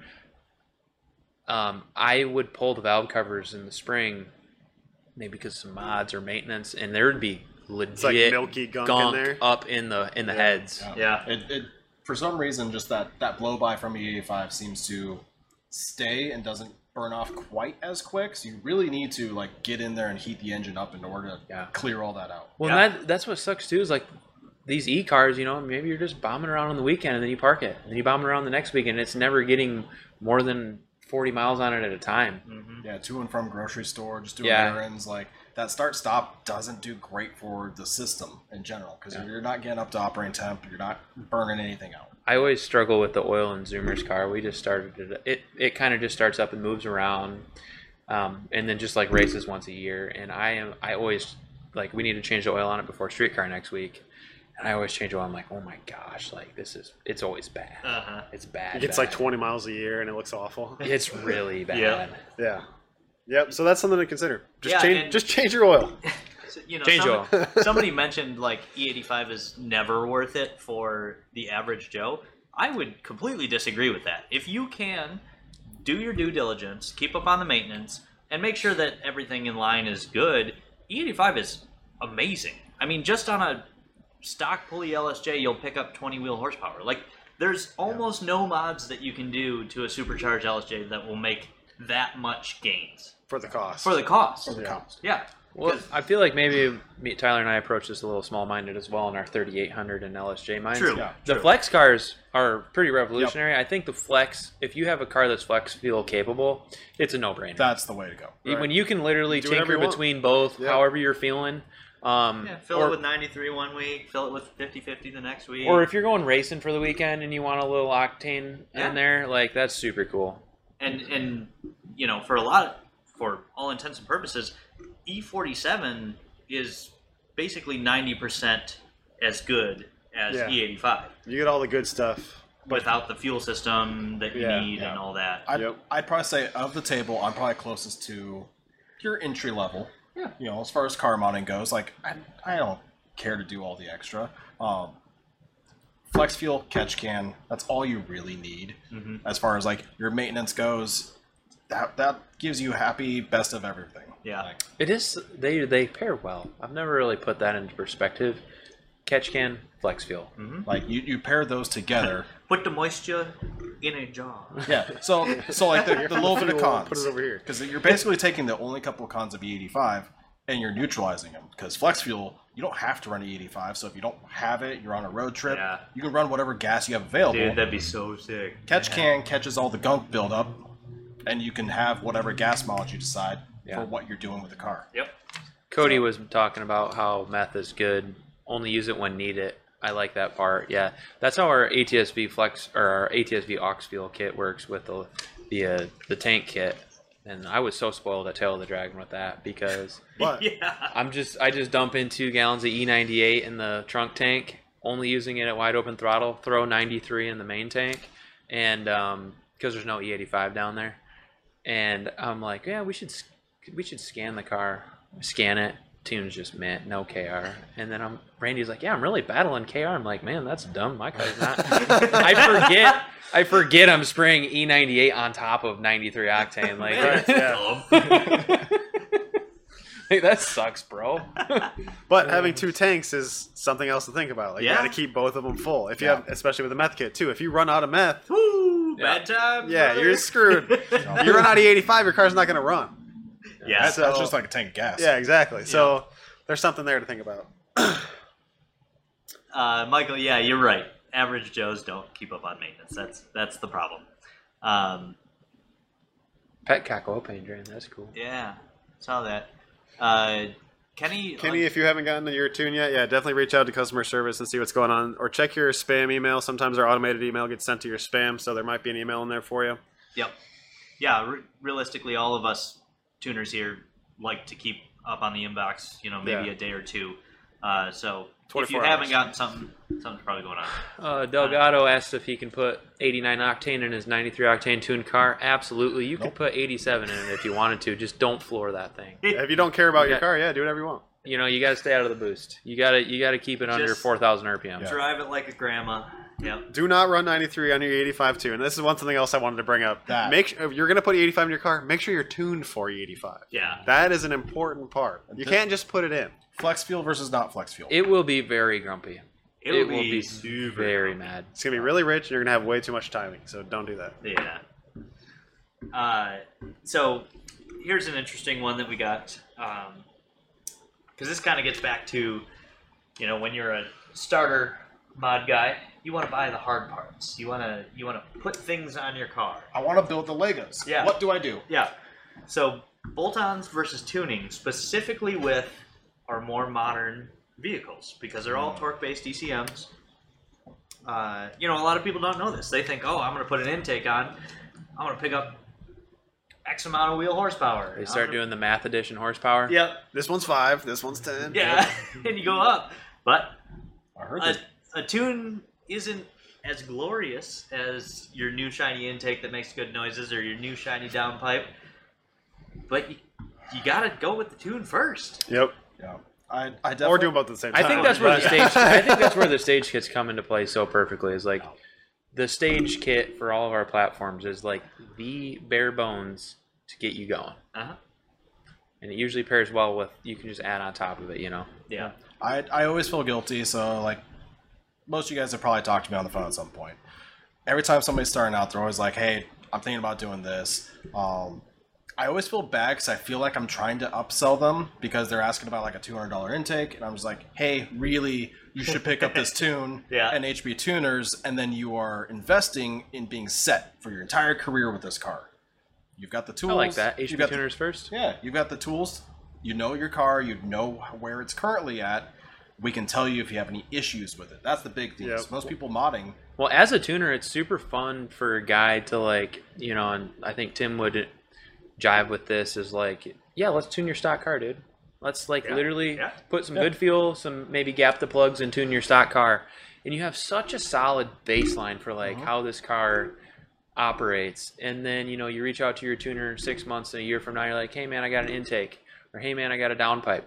I would pull the valve covers in the spring, maybe because of some mods or maintenance, and there would be legit It's like milky gunk in there. up in the heads. Yeah. It for some reason, just that blow by from E85 seems to stay and doesn't burn off quite as quick. So you really need to like get in there and heat the engine up in order to clear all that out. Well, that's what sucks too. Is like these e-cars, maybe you're just bombing around on the weekend and then you park it, and then you bomb it around the next weekend. It's never getting more than 40 miles on it at a time. Mm-hmm. Yeah, to and from grocery store, just doing errands. Like that start-stop doesn't do great for the system in general because you're not getting up to operating temp. You're not burning anything out. I always struggle with the oil in Zoomer's car. We just started it. It kind of just starts up and moves around, and then just like races once a year. And I always like we need to change the oil on it before street car next week. And I always change oil. I'm like, oh my gosh, like it's always bad. It's bad. It's like 20 miles a year and it looks awful. It's really bad. Yeah. Yep. So that's something to consider. Yeah, Just change your oil. Change oil. Somebody mentioned like E85 is never worth it for the average Joe. I would completely disagree with that. If you can do your due diligence, keep up on the maintenance, and make sure that everything in line is good, E85 is amazing. I mean, just on a stock pulley LSJ, you'll pick up 20 wheel horsepower. Like, there's almost no mods that you can do to a supercharged LSJ that will make that much gains. For the cost. For the cost. Yeah. Well, I feel like maybe Tyler and I approach this a little small-minded as well in our 3800 and LSJ minds. True. The flex cars are pretty revolutionary. I think the flex, if you have a car that's flex fuel capable, it's a no-brainer. That's the way to go. Right. When you can literally Do whatever tinker you want. between both, however you're feeling. Fill it with 93 one week, fill it with 50-50 the next week. Or if you're going racing for the weekend and you want a little octane in there, like that's super cool. And for all intents and purposes, E47 is basically 90% as good as E85 You get all the good stuff. without the fuel system that you need and all that. I'd probably say of the table, I'm probably closest to your entry level. Yeah. As far as car modding goes, like I don't care to do all the extra. Flex fuel, catch can, that's all you really need. Mm-hmm. As far as like your maintenance goes, that gives you happy best of everything. Yeah. Like, It is they pair well. I've never really put that into perspective. Catch can, flex fuel. like you pair those together. Put the moisture in a jar. Yeah. So like the little bit of cons. Put it over here. Because you're basically taking the only couple of cons of E85 and you're neutralizing them. Because flex fuel, you don't have to run E85. So if you don't have it, you're on a road trip, you can run whatever gas you have available. Dude, that'd be so sick. Catch can catches all the gunk buildup, and you can have whatever gas mileage you decide for what you're doing with the car. Yep. Cody was talking about how meth is good. Only use it when need it. I like that part. Yeah, that's how our ATSV flex or our ATSV aux fuel kit works with the tank kit. And I was so spoiled at Tail of the Dragon with that because But I just dump in 2 gallons of E98 in the trunk tank, only using it at wide open throttle. Throw 93 in the main tank, and because there's no E85 down there. And I'm like, yeah, we should scan the car, scan it. Tune's just mint, no KR. And then Randy's like, yeah, I'm really battling KR. I'm like, man, that's dumb. My car's not. I forget I'm spraying E98 on top of 93 octane. Like, like that sucks, bro. But having 2 tanks is something else to think about. Like you got to keep both of them full. If you have, especially with the meth kit too. If you run out of meth, Bad time. yeah, brother. you're screwed. You run out of E85, your car's not going to run. Yeah. That's just like a tank of gas. Yeah, exactly. So there's something there to think about. Michael, yeah, you're right. Average Joes don't keep up on maintenance. That's the problem. Petcock oil paint drain, that's cool. Yeah, saw that. Kenny, If you haven't gotten to your tune yet, definitely reach out to customer service and see what's going on. Or check your spam email. Sometimes our automated email gets sent to your spam, so there might be an email in there for you. Yep. Yeah, realistically, all of us tuners here like to keep up on the inbox, maybe a day or two. So if you 24 haven't hours. gotten something's probably going on. Delgado asked if he can put 89 octane in his 93 octane tuned car. Absolutely. You can put 87 in it if you wanted to. Just don't floor that thing. If you don't care about your car, do whatever you want. You know, you got to stay out of the boost. You got to keep it under Just 4,000 RPM. Yeah. Drive it like a grandma. Yep. Do not run 93 on your 85 tune. And this is one something else I wanted to bring up. That. If you're going to put E85 in your car, make sure you're tuned for E85. Yeah. That is an important part. You can't just put it in. Flex fuel versus not flex fuel. It will be very grumpy. It It will will be be super very grumpy. mad. It's going to be really rich, and you're going to have way too much timing. So don't do that. Yeah. So here's an interesting one that we got, because this kind of gets back to, you know, when you're a starter mod guy, you want to buy the hard parts. You want to put things on your car. I want to build the Legos. Yeah. What do I do? Yeah. So bolt-ons versus tuning, specifically with our more modern vehicles, because they're all torque-based ECMs. You know, a lot of people don't know this. They think, oh, I'm going to put an intake on. I'm going to pick up X amount of wheel horsepower. They start doing the math addition horsepower. Yep. This one's 5. This one's 10. Yeah. And you go up. But I heard this. a tune isn't as glorious as your new shiny intake that makes good noises or your new shiny downpipe. But you got to go with the tune first. Yep. Yeah. I definitely. Or do them both at the same time. I think that's where the stage. I think that's where the stage kits come into play so perfectly. Is like the stage kit for all of our platforms is like the bare bones to get you going, Uh-huh. and it usually pairs well with you can just add on top of it. You know. Yeah. I always feel guilty, so like most of you guys have probably talked to me on the phone at some point. Every time somebody's starting out, they're always like, "Hey, I'm thinking about doing this." I always feel bad because I feel like I'm trying to upsell them because they're asking about like a $200 intake, and I'm just like, "Hey, really, you should pick up this tune Yeah. and HB tuners, and then you are investing in being set for your entire career with this car. You've got the tools. I like that. you've HB got the- tuners first. Yeah, you've got the tools. You know your car. You know where it's currently at. We can tell you if you have any issues with it. That's the big thing. Yep. is most people modding. Well, as a tuner, it's super fun for a guy to like, you know, and I think Tim would jive with this is like, yeah, let's tune your stock car, dude. Let's like literally put some good fuel, some maybe gap the plugs and tune your stock car. And you have such a solid baseline for like how this car operates. And then, you know, you reach out to your tuner 6 months and a year from now, you're like, hey man, I got an intake, or hey man, I got a downpipe.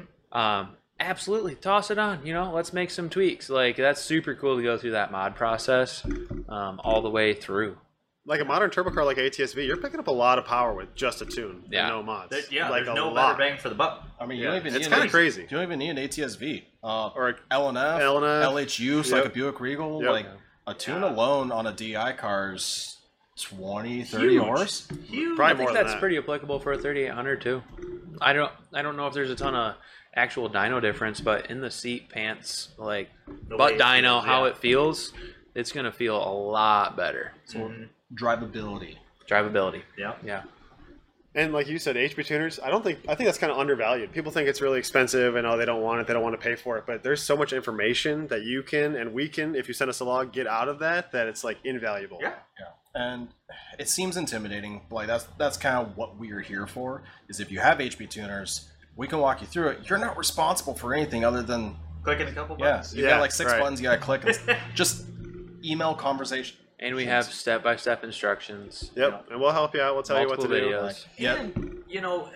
Absolutely, toss it on. You know, let's make some tweaks. Like that's super cool to go through that mod process all the way through. Like a modern turbo car like ATS-V, you're picking up a lot of power with just a tune and Yeah. no mods. Yeah, like there's a no lot. better bang for the buck. I mean, Yeah. you don't even need It's an kind of crazy. You don't even need an ATS-V. Or a LNF, LNF. LHU, so Yep. like a Buick Regal. Yep. Like a tune alone on a DI car is 20, 30 Huge. horse. Huge. Probably I think more than that's that. pretty applicable for a 3800 too. I don't know if there's a ton of actual dyno difference, but in the seat pants, like The butt way it dyno, feels, how yeah. it feels, it's gonna feel a lot better. Drivability. Drivability. Yeah. Yeah. And like you said, HB tuners, I think that's kind of undervalued. People think it's really expensive and they don't want it, they don't want to pay for it. But there's so much information that you can and we can, if you send us a log, get out of that it's like invaluable. Yeah. Yeah, and it seems intimidating. But like that's kind of what we are here for. Is if you have HB tuners, we can walk you through it. You're not responsible for anything other than Clicking a couple yeah. buttons. You Yeah, got like 6 right. buttons you gotta click. And just email conversation. And we have step-by-step instructions. Yep. And we'll help you out. We'll tell Multiple you what to do. videos. Yep. And, you know,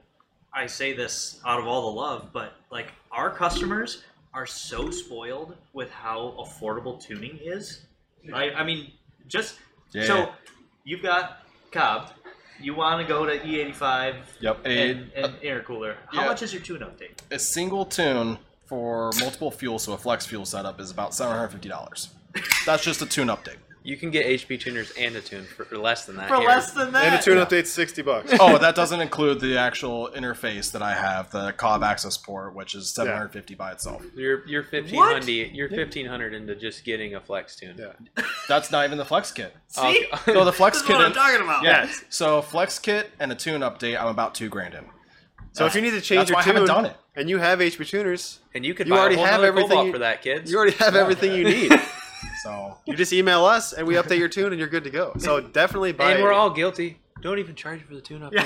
I say this out of all the love, but like our customers are so spoiled with how affordable tuning is. I mean, just Yeah. so you've got Cobb, you want to go to E85 Yep. and intercooler. How yeah. much is your tune update? A single tune for multiple fuels, so a flex fuel setup, is about $750. That's just a tune update. You can get HP tuners and a tune for less than that. For here. less than that? And the tune update's $60. Oh, that doesn't include the actual interface that I have, the Cobb access port, which is $750 by itself. You're 1500. You're 1500 into just getting a flex tune. Yeah. That's not even the flex kit. See? So the flex This is kit. what I'm talking about. Yeah. So flex kit and a tune update, I'm about $2,000 in. So if you need to change That's your why I haven't tune done it. and you have HB tuners, And you could You buy already a whole have nother everything Cobalt you- for that, kids. you already have everything you need. So You just email us and we update your tune and you're good to go. So definitely buy And we're all guilty. Don't even charge you for the tune update.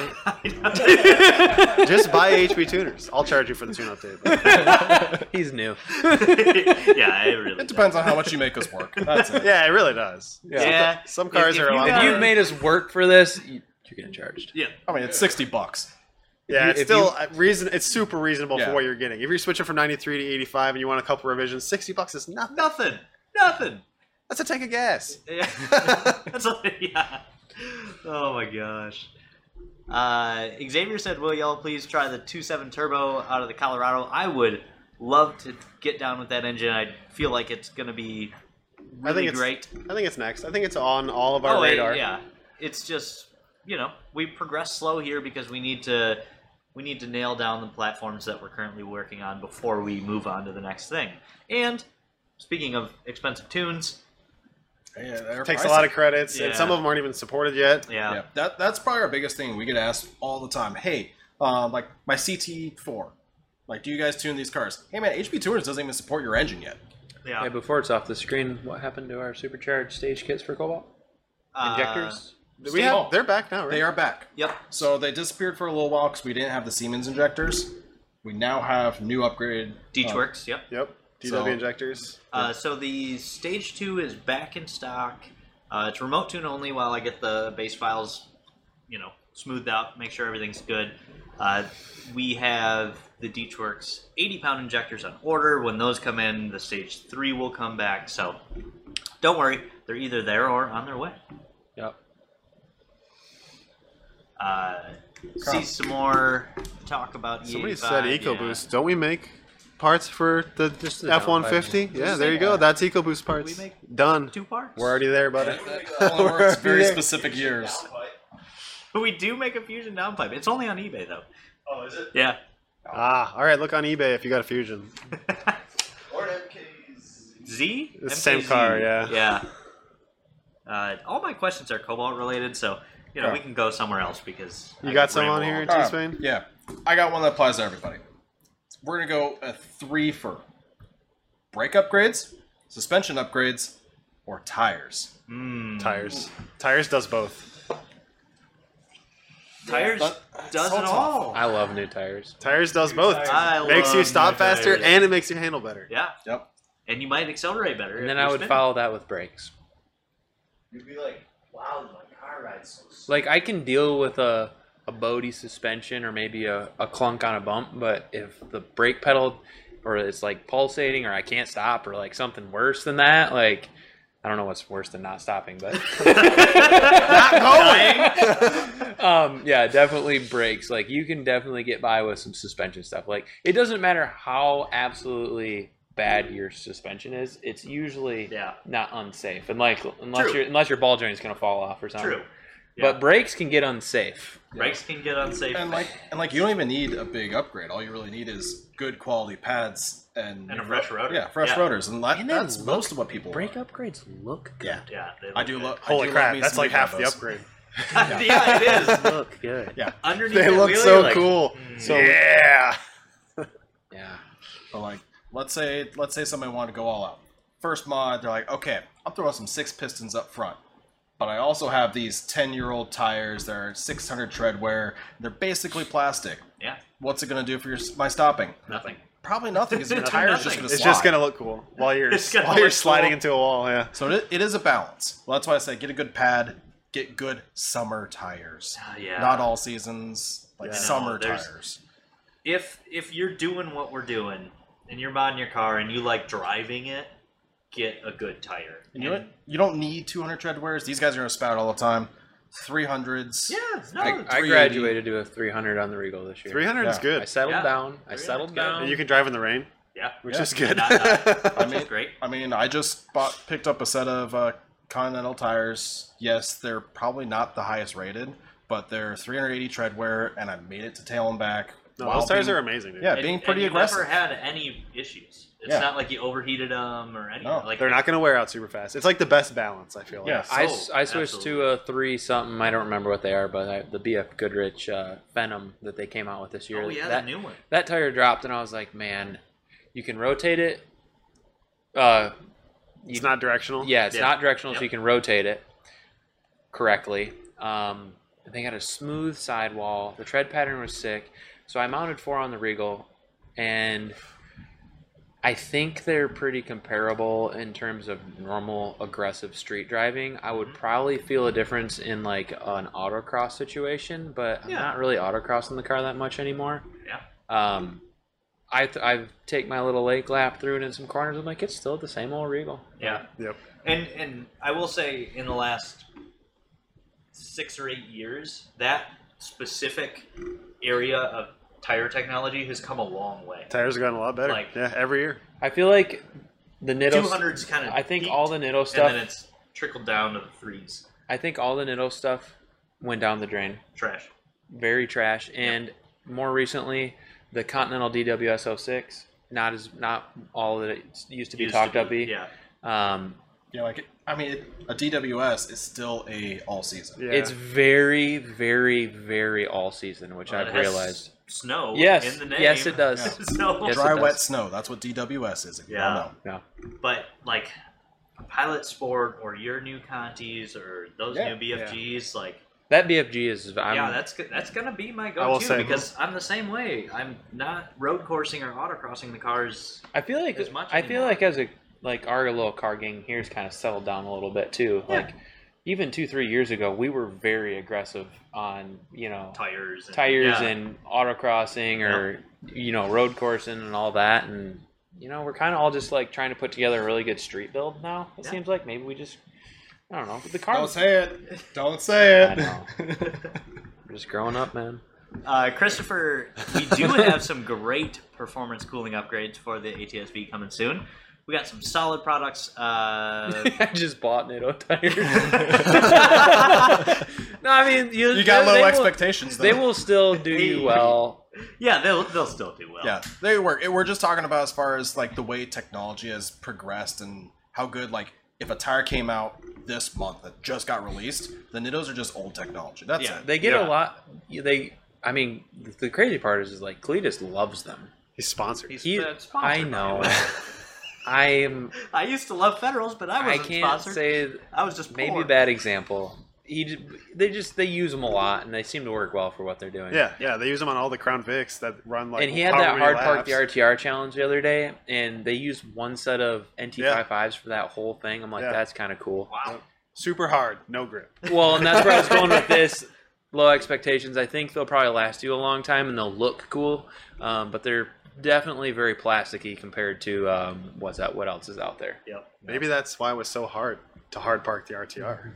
just buy HB tuners. I'll charge you for the tune update. He's new. Yeah, it really it depends on how much you make us work. That's it. Yeah, it really does. Yeah. Some cars If are a you lot got- If more. you've made us work for this, you're getting charged. Yeah. I mean, it's $60. Yeah, it's if still reason. It's super reasonable Yeah. for what you're getting. If you're switching from 93 to 85 and you want a couple revisions, $60 is nothing. Nothing. That's a tank of gas. Yeah. That's yeah. Oh my gosh. Xavier said, "Will y'all please try the 2.7 turbo out of the Colorado?" I would love to get down with that engine. I feel like it's going to be really great. I think it's next. I think it's on all of our radar. Yeah. It's just, we progress slow here because we need to nail down the platforms that we're currently working on before we move on to the next thing. And speaking of expensive tunes, Takes a lot of credits, and some of them aren't even supported yet. yeah. That's probably our biggest thing. We get asked all the time. Hey, like my CT4, like, do you guys tune these cars? Hey man, HP Tuners doesn't even support your engine yet. Yeah. Hey, before it's off the screen, what happened to our supercharged stage kits for Cobalt? Injectors? They're back now, right? They are back. Yep. So they disappeared for a little while because we didn't have the Siemens injectors. We now have new upgraded Deechworks, yep. Yep. DW So- injectors. So the Stage 2 is back in stock. It's remote tune only while I get the base files, smoothed out, make sure everything's good. We have the Deechworks 80-pound injectors on order. When those come in, the Stage 3 will come back. So don't worry, they're either there or on their way. Yep. See some more talk about E85. Somebody said EcoBoost. Yeah. Don't we make parts for the Just the F-150? Yeah, there you go. That's EcoBoost parts. We make Done. 2 parts. We're already there, buddy. That only works very specific years. But we do make a Fusion downpipe. It's only on eBay, though. Oh, is it? Yeah. All right. Look on eBay if you got a Fusion. Or MK's. Z? The same car, yeah. Yeah. All my questions are Cobalt related, so we can go somewhere else because You got some on here, All right, T-Spain? yeah, I got one that applies to everybody. We're gonna go a 3 for brake upgrades, suspension upgrades, or tires. Tires. Tires does both. Tires That- does so it tough. all. I love new tires. Tires does both. I Makes you love stop new faster tires. and it makes you handle better. Yeah, Yep. and you might accelerate better. And if then you're I would spinning. follow that with brakes. You'd be like, wow, my car rides so slow. Like, I can deal with a Bodie suspension or maybe a clunk on a bump, but if the brake pedal or it's like pulsating or I can't stop or like something worse than that, like, I don't know what's worse than not stopping, but yeah, definitely brakes. Like, you can definitely get by with some suspension stuff. Like, it doesn't matter how absolutely bad your suspension is, it's usually not unsafe, and like unless your ball joint is gonna fall off or something. True. But brakes can get unsafe. Brakes can get unsafe. And like you don't even need a big upgrade. All you really need is good quality pads and a fresh rotor. Yeah, fresh Yeah. rotors, and And they that's look- most of what people Brake upgrades look good. Yeah, yeah, they I look do good. love. Holy crap, that's like half the upgrade. Yeah, it is. Look good. Yeah, Underneath They that look wheelie, so like, cool. So- yeah. Yeah. but like let's say somebody wanted to go all out. First mod, they're like, okay, I'm throwing some 6 pistons up front, but I also have these 10-year-old tires. They're 600 tread wear. They're basically plastic. Yeah, What's it gonna do for my stopping? nothing. Probably nothing, because your tire's just Nothing. gonna It's slide. just gonna look cool while you're It's gonna while you're look sliding cool. into a wall. Yeah. So it is a balance. Well, that's why I say get a good pad, get good summer tires. Yeah. Not all seasons, like Yeah. summer No, there's- tires. If you're doing what we're doing and you're modding your car and you like driving it, get a good tire. And you know what? You don't need 200 tread wears. These guys are gonna spout all the time. 300s. Yeah, no, I 380. graduated to a 300 on the Regal this year. 300 is Yeah. good. I settled Yeah. down. I 300 's settled good. down. And you can drive in the rain, yeah, which Yeah. is good. Which mean- is great. I mean, I just picked up a set of Continental tires. Yes, they're probably not the highest rated, but they're 380 tread wear, and I made it to tail and back. No, while those tires being- are amazing, dude. Yeah, And- being and pretty you aggressive. Never had any issues. It's Yeah. not like you overheated them or anything. No. Like They're not going to wear out super fast. It's like the best balance, I feel like. Yeah. I So, switched absolutely. to a 3 something. I don't remember what they are, but the BF Goodrich Phenom that they came out with this year. Oh yeah, that the new one. that tire dropped, and I was like, man, you can rotate it. It's not directional. Yeah, it's Yeah. not directional, so Yep. you can rotate it correctly. They got a smooth sidewall. The tread pattern was sick. So I mounted 4 on the Regal, and I think they're pretty comparable in terms of normal aggressive street driving. I would probably feel a difference in like an autocross situation, but I'm not really autocrossing the car that much anymore. Yeah. I take my little lake lap through it in some corners. I'm like, it's still the same old Regal. Yeah. Yep. And I will say, in the last 6 or 8 years, that specific area of tire technology has come a long way. Tires have gotten a lot better. Like- yeah, every year. I feel like the Nitto. 200's kind of. I think all the Nitto stuff. and then it's trickled down to the 3s. I think all the Nitto stuff went down the drain. Trash. Very trash. And more recently, the Continental DWS 06, not all that it used to be talked up. Yeah. Yeah, like a DWS is still a all season. Yeah. It's very, very, very all season, which Well, I've it has realized. Snow Yes, in the name. yes, it does. So, Yes, Dry, it wet does. snow. That's what DWS is. If you Yeah. don't know. Yeah. but like Pilot Sport or your new Contis or those Yeah. new BFGs, like That BFG is. that's gonna be my I will go-to say- because I'm the same way. I'm not road coursing or autocrossing the cars. I feel like as much I feel anymore. like as a our little car gang here's kind of settled down a little bit too. Yeah. Like even 2-3 years ago, we were very aggressive on Tires tires yeah. and autocrossing or road coursing and all that, and we're kind of all just like trying to put together a really good street build now. It Yeah. seems like maybe we just I don't know the car. Don't say it. Don't say I it. know. We're just growing up, man. Christopher, we do have some great performance cooling upgrades for the ATS-V coming soon. We got some solid products. I just bought Nitto tires. No, I mean You got low they will- expectations, though. They will still do you well. Yeah, they'll still do well. Yeah, they work. We're just talking about as far as like the way technology has progressed and how good. Like if a tire came out this month that just got released, the Nittos are just old technology. That's Yeah. it. They get Yeah. a lot. I mean, the crazy part is like Cletus loves them. He's sponsored. He's He, sponsored I by know. them. I used to love Federals, but I wasn't can't sponsored. say I was just maybe poor. a bad example. They use them a lot and they seem to work well for what they're doing. Yeah, they use them on all the Crown Vics that run like. And he had however that many hard park laps. the RTR challenge the other day, and they used one set of NT55s for that whole thing. I'm like, Yeah. that's kind of cool. Wow. Super hard, no grip. Well, and that's where I was going with this. Low expectations. I think they'll probably last you a long time, and they'll look cool, but they're definitely very plasticky compared to what else is out there. Yep. Maybe that's why it was so hard to hard park the RTR.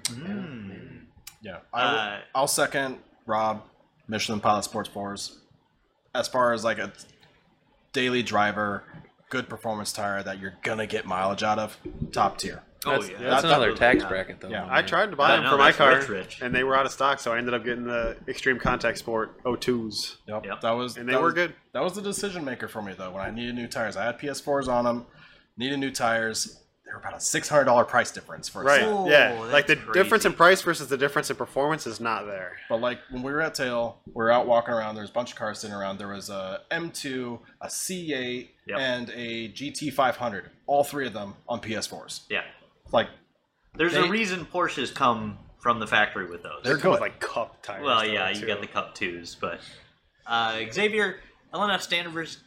Yeah, Uh, I'll second Rob, Michelin Pilot Sports 4s. As far as like a daily driver, good performance tire that you're gonna get mileage out of, top tier. That's, yeah. that's that- another tax yeah. bracket, though. Yeah. I tried to buy I them know, for my that's car, rich. and they were out of stock, so I ended up getting the Extreme Contact Sport 02s, Yep. Yep. That was and they that were was- good. That was the decision maker for me though. When I needed new tires, I had PS4s on them, needed new tires. They were about a $600 price difference for a Right? set. Oh, yeah, like the that's difference in crazy. price versus the difference in performance is not there. But like when we were at Tail, we were out walking around. There's a bunch of cars sitting around. There was a M2, a C8, Yep. and a GT500. All three of them on PS4s. Yeah. Like There's They- a reason Porsches come from the factory with those. They're good with like cup tires. Well, though, yeah, you too. got the Cup 2s, but Xavier, LNF standard versus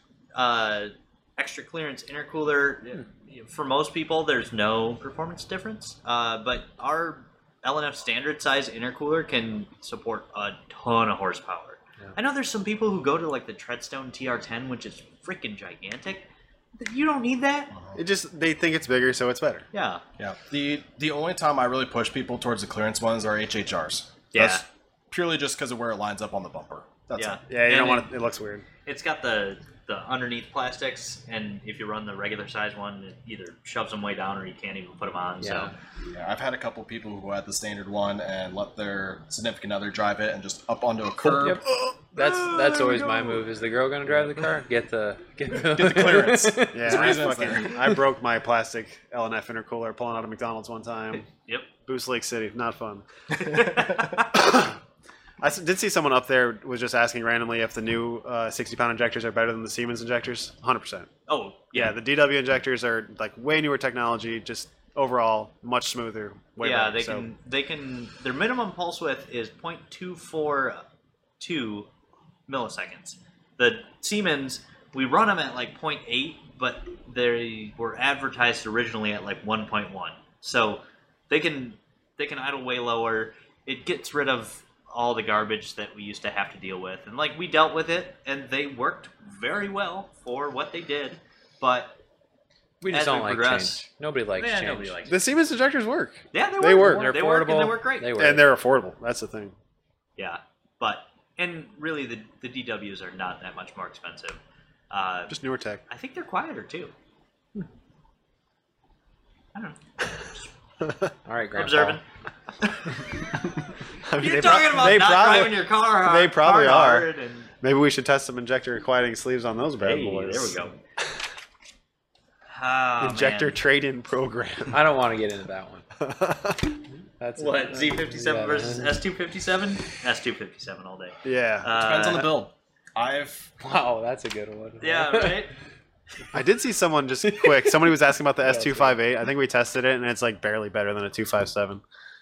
extra clearance intercooler. For most people, there's no performance difference, but our LNF standard size intercooler can support a ton of horsepower. Yeah. I know there's some people who go to like the Treadstone TR10, which is freaking gigantic. You don't need that. It just they think it's bigger, so it's better. Yeah. yeah, the only time I really push people towards the clearance ones are HHRs. Yeah. That's purely just because of where it lines up on the bumper. That's Yeah. it. Yeah, you And don't want it. It looks weird. It's got the underneath plastics, and if you run the regular size one, it either shoves them way down or you can't even put them on. So Yeah, I've had a couple people who had the standard one and let their significant other drive it and just up onto a curb. Yep. That's always my move. Is the girl gonna drive the car? Get the clearance. Yeah, There's I, reasons fucking, I broke my plastic LNF intercooler pulling out of McDonald's one time. Yep. Boost Lake City, not fun. I did see someone up there was just asking randomly if the new 60-pound injectors are better than the Siemens injectors. 100%. Oh Yeah, the DW injectors are like way newer technology, just overall much smoother. Way yeah, better. they can. Their minimum pulse width is 0.242 milliseconds. The Siemens, we run them at like 0.8, but they were advertised originally at like 1.1. So they can idle way lower. It gets rid of all the garbage that we used to have to deal with, and like we dealt with it, and they worked very well for what they did. But We just as don't we like progress- change. Nobody likes Yeah, change. nobody likes The Siemens injectors work. Yeah, They work. They're They work, and affordable. they work great. They work. And they're affordable. That's the thing. Yeah, and really the DWs are not that much more expensive. Just newer tech. I think they're quieter too. I don't know. All right, Grandpa. Observing. I mean, You're talking about they not probably, driving your car hard. they probably are. hard and, Maybe we should test some injector quieting sleeves on those bad hey, boys. there we go. Oh, Injector man. trade-in program. I don't want to get into that one. That's What, Z57 yeah, versus man. S257? S257 all day. Yeah. Depends on the build. Wow, that's a good one. Yeah, right? I did see someone just quick. Somebody was asking about the S258. I think we tested it, and it's like barely better than a 257.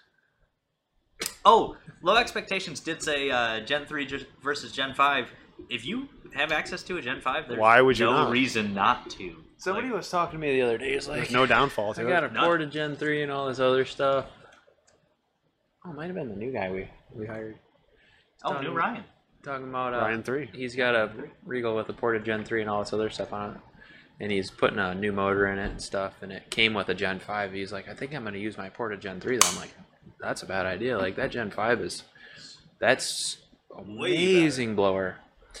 Oh, Low Expectations did say Gen 3 versus Gen 5. If you have access to a Gen 5, there's Why would you no not? reason not to. Somebody Like, was talking to me the other day. He's like, There's no downfall to I got it. a port of Gen 3 and all this other stuff. Oh, it might have been the new guy we hired. oh, new Ryan. Talking about Ryan 3. He's got a Regal with a ported Gen 3 and all this other stuff on it. And he's putting a new motor in it and stuff. And it came with a Gen 5. He's like, I think I'm going to use my ported Gen 3 though. I'm like, that's a bad idea. Like, that Gen 5 that's amazing blower.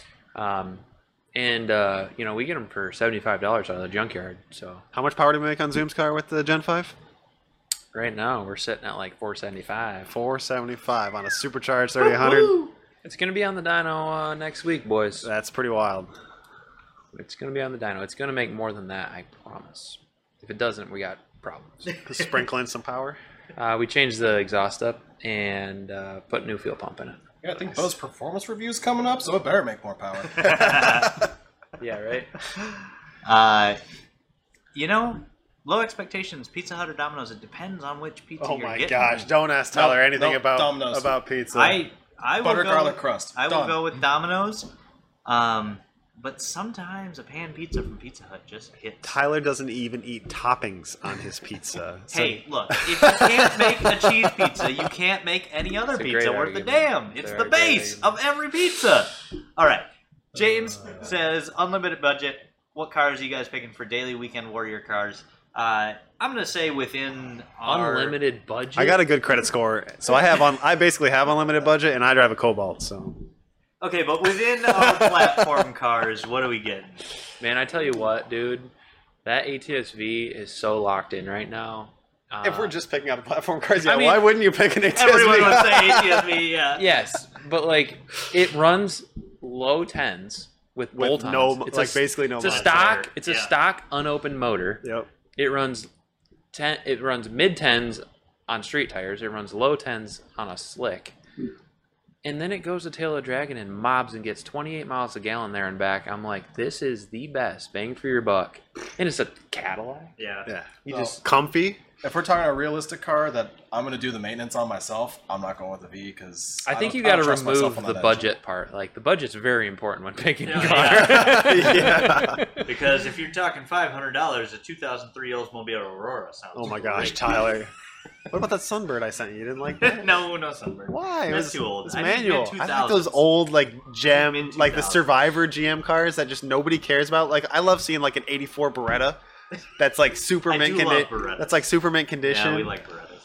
And we get them for $75 out of the junkyard. So How much power do we make on Zoom's car with the Gen 5? right now we're sitting at like 475. 475 on a supercharged 3800. It's going to be on the dyno next week, boys. That's pretty wild. It's going to be on the dyno. It's going to make more than that, I promise. If it doesn't, we got problems. Sprinkle in some power. We changed the exhaust up and put new fuel pump in it. Yeah, I think Bo's performance review's coming up, so it better make more power. Yeah, right? Low Expectations, Pizza Hut or Domino's, it depends on which pizza Oh you're my getting. gosh. Don't ask Tyler Nope, anything nope, about Domino's. about pizza. I will Butter go, garlic crust. I will Done. go with Domino's. But sometimes a pan pizza from Pizza Hut just hits. Tyler doesn't even eat toppings on his pizza. So Hey, look, if you can't make a cheese pizza, you can't make any other It's a pizza great worth a argument. damn. It's It's a the great base argument. of every pizza. All right. James says, unlimited budget. What cars are you guys picking for daily weekend warrior cars? I'm going to say within our... Unlimited budget? I got a good credit score, so I basically have unlimited budget, and I drive a Cobalt. So Okay, but within our platform cars, what are we getting? Man, I tell you what, dude. That ATS-V is so locked in right now. if we're just picking out the platform cars, yeah, I mean, why wouldn't you pick an ATS-V? Everyone would say ATS-V, yeah. Yes, but like it runs low tens with With bolt-ons. no, It's like basically no. It's a miles. stock. It's a Yeah. stock unopened motor. Yep. It runs It runs mid tens on street tires. It runs low tens on a slick, and then it goes to Tail of the Dragon and mobs and gets 28 miles a gallon there and back. I'm like, this is the best bang for your buck, and it's a Cadillac. Yeah. Yeah. You Well, just Oh. Comfy. If we're talking a realistic car that I'm going to do the maintenance on myself, I'm not going with the V because I think you got to remove the budget part. Like the budget's very important when picking a car. Yeah. Because if you're talking $500, a 2003 Oldsmobile Aurora sounds Oh my gosh, great. Tyler. What about that Sunbird I sent you? You didn't like that? no Sunbird. Why? That's too old. It's I think manual. I like those mid-2000s. old like gem, Mid-2000s. like the Survivor GM cars that just nobody cares about. Like I love seeing like an '84 Beretta that's like super I mint do love condition. Berettas. That's like super mint condition. Yeah, we like Berettas.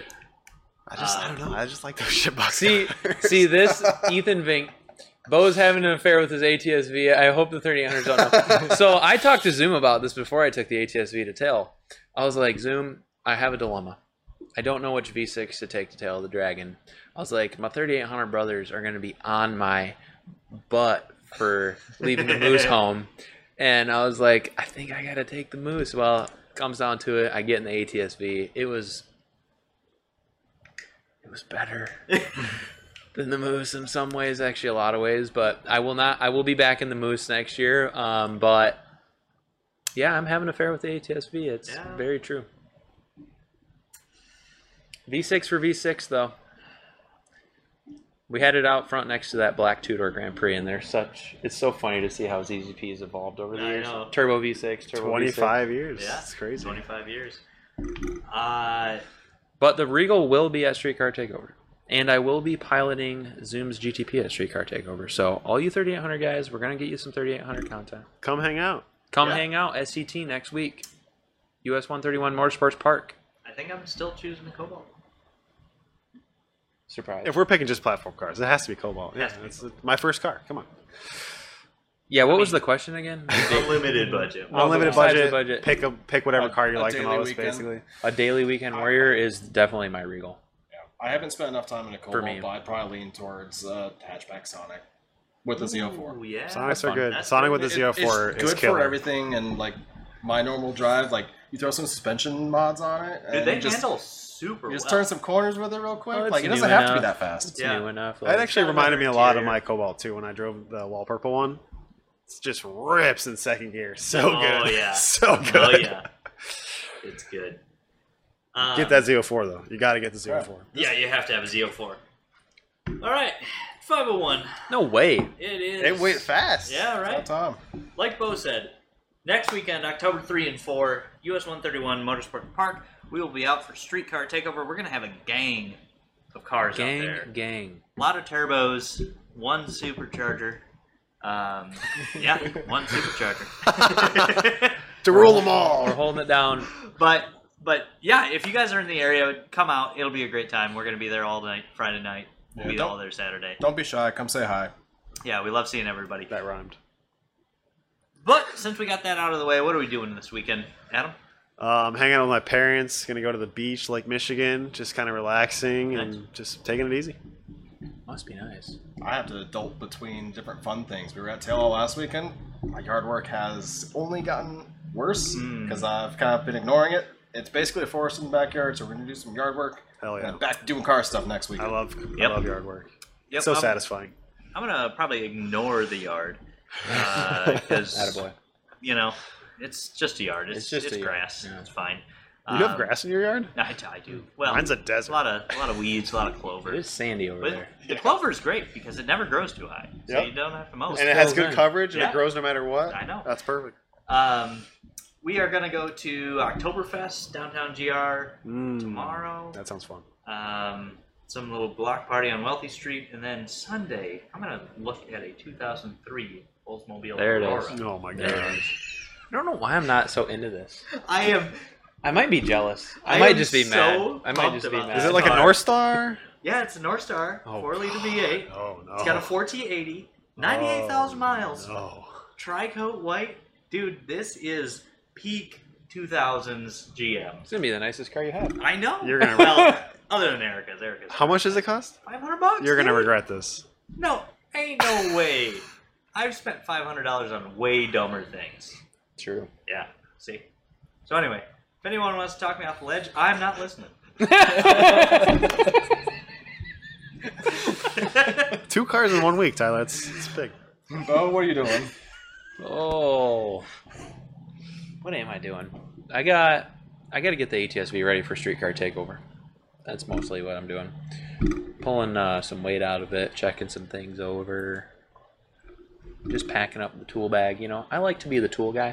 I don't know. I just like those shitbox. cars. See this Ethan Vink. Bo's having an affair with his ATS-V. I hope the 3800s don't know. So I talked to Zoom about this before I took the ATS-V to Tail. I was like, Zoom, I have a dilemma. I don't know which V6 to take to Tail of the Dragon. I was like, my 3800 brothers are going to be on my butt for leaving the Moose home. And I was like, I think I got to take the Moose. Well, it comes down to it. I get in the ATS-V. It was better than the Moose in some ways, actually a lot of ways, but I will be back in the Moose next year. But yeah, I'm having an affair with the ATS-V. It's very true. V6 for V6 though. We had it out front next to that black two-door Grand Prix, and it's so funny to see how ZZP has evolved over the I years. know. Turbo V6, Turbo 25 V6. years. Yeah, It's crazy. 25 years. But the Regal will be at Streetcar Takeover. And I will be piloting Zoom's GTP at Streetcar Takeover. So all you 3800 guys, we're going to get you some 3800 content. Come hang out. Come Yeah. hang out, SCT next week. US 131 Motorsports Park. I think I'm still choosing the Cobalt. Surprise. If we're picking just platform cars, it has to be Cobalt. Yeah, Has to be it's my first car. Come on. Yeah, what was the question again? Unlimited budget. Unlimited besides the budget. budget. Pick whatever A- car you a like the daily most, weekend. basically. A daily weekend warrior is definitely my Regal. Yeah. I haven't spent enough time in a Cobalt, me. but I'd probably lean towards hatchback Sonic with the Z04. Ooh, yeah. Sonics are fun. good. That's Sonic good. with the Z04 it's is good killer. for everything, and like my normal drive, like you throw some suspension mods on it, and Dude, they you just, handle super you just well. turn some corners with it real quick. Oh, it's Like it doesn't new have to be enough. that fast. It's Yeah. new enough. It Like, actually got a reminded me better a lot of interior. my Cobalt too when I drove the wall purple one. It just rips in second gear. So Oh, good. yeah. So good. Oh, yeah. It's good. Get that Z04 though. You got to get the Z04. Yeah, you have to have a Z04. All right. 501. no way. It is. It went fast. Yeah, About right. time. Like Bo said, next weekend, October 3 and 4, US 131 Motorsport Park, we will be out for Streetcar Takeover. We're going to have a gang of cars out there. Gang. A lot of turbos, one supercharger. Yeah, one supercharger. To rule them all. We're holding it down. But yeah, if you guys are in the area, come out. It'll be a great time. We're going to be there all night, Friday night. We'll Yeah, be don't- all there Saturday. Don't be shy. Come say hi. Yeah, we love seeing everybody. That rhymed. But since we got that out of the way, what are we doing this weekend, Adam? Hanging out with my parents. Gonna go to the beach, Lake Michigan. Just kind of relaxing Nice. and just taking it easy. Must be nice. I have to adult between different fun things. We were at Taylor last weekend. My yard work has only gotten worse because I've kind of been ignoring it. It's basically a forest in the backyard, so we're gonna do some yard work. Hell yeah. And back to doing car stuff next week. I love Yep. yard work. Yep, So I'm- satisfying. I'm gonna probably ignore the yard because Attaboy. you know it's just a yard. It's just just a yard. grass. Yeah. It's fine. You have grass in your yard? I do. Well, Mine's a a desert. lot of weeds, a lot of clover. It is sandy over But there. the clover is great because it never grows too high, so Yep. you don't have to mow. And it has fills good in. coverage and Yeah. it grows no matter what. I know. That's perfect. We are gonna go to Oktoberfest downtown GR Mm, tomorrow. That sounds fun. Some little block party on Wealthy Street, and then Sunday I'm gonna look at a 2003 Oldsmobile There it Aurora. is. Oh my There it god. is. I don't know why I'm not so into this. I am. I might be jealous. I I might am just be so mad. I might pumped just be about mad. Is it like a car. North Star? Yeah, it's a North Star, Oh, 4-liter V8. Oh no. It's got a 4T80, 98,000 miles, No. tri-coat white. Dude, this is peak 2000s GM. It's gonna be the nicest car you have. I know. You're gonna- well, other than Erica's. How much does it cost? $500. You're gonna dude. regret this. No, ain't no way. I've spent $500 on way dumber things. True. Yeah. See. So anyway, if anyone wants to talk me off the ledge, I'm not listening. 2 cars in 1 week, Tyler. It's big. Bo, what are you doing? Oh, what am I doing? I got to get the ATSV ready for Streetcar Takeover. That's mostly what I'm doing. Pulling some weight out of it, checking some things over, just packing up the tool bag. You know, I like to be the tool guy.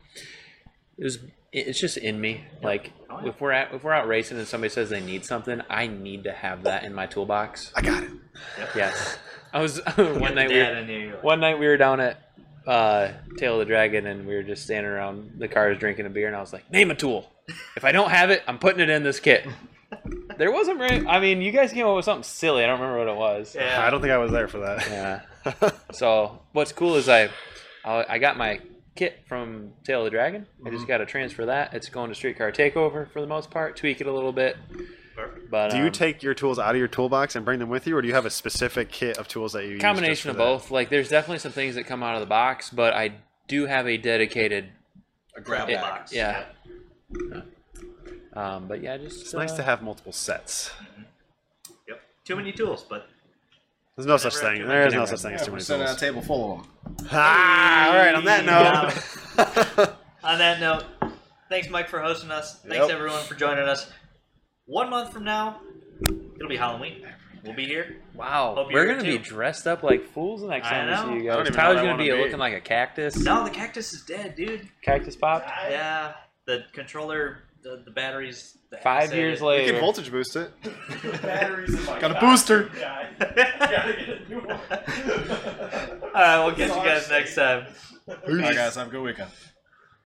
It's just in me. Like Oh, yeah. if we're out racing and somebody says they need something, I need to have that in my toolbox. I got it. Yes. I was Get one the night dad in there, you're like, one night we were down at Tail of the Dragon and we were just standing around the cars drinking a beer and I was like, name a tool. If I don't have it, I'm putting it in this kit. There wasn't very, I mean, you guys came up with something silly. I don't remember what it was. Yeah. I don't think I was there for that. Yeah. So what's cool is I got my kit from Tail of the Dragon. I just got to transfer that. It's going to Streetcar Takeover for the most part, tweak it a little bit. Perfect. But Do you take your tools out of your toolbox and bring them with you, or do you have a specific kit of tools that you use? combination of both? Like there's definitely some things that come out of the box, but I do have a dedicated A grab It- bag. box. yeah. But yeah, just It's nice to have multiple sets. Yep. Too many tools, but There's no such Never have thing. too There is many. no such thing as Yeah, too we're many sitting at a tools. table full of them. Ah, all right. On that note, on that note, thanks Mike for hosting us. Thanks Yep. everyone for joining us. 1 month from now, it'll be Halloween. we'll be here. Wow, Hope we're you're gonna be too. dressed up like fools the next I time we know. see you I don't guys. even know Tyler's what I gonna be wanna be. looking like a cactus. No, the cactus is dead, dude. Cactus popped. Yeah, the controller, the batteries. the 5 years You later. can voltage boost it. Batteries in my Got a car. booster. Yeah, I gotta get a new one. All right, we'll catch you guys next time. All right, guys, have a good weekend.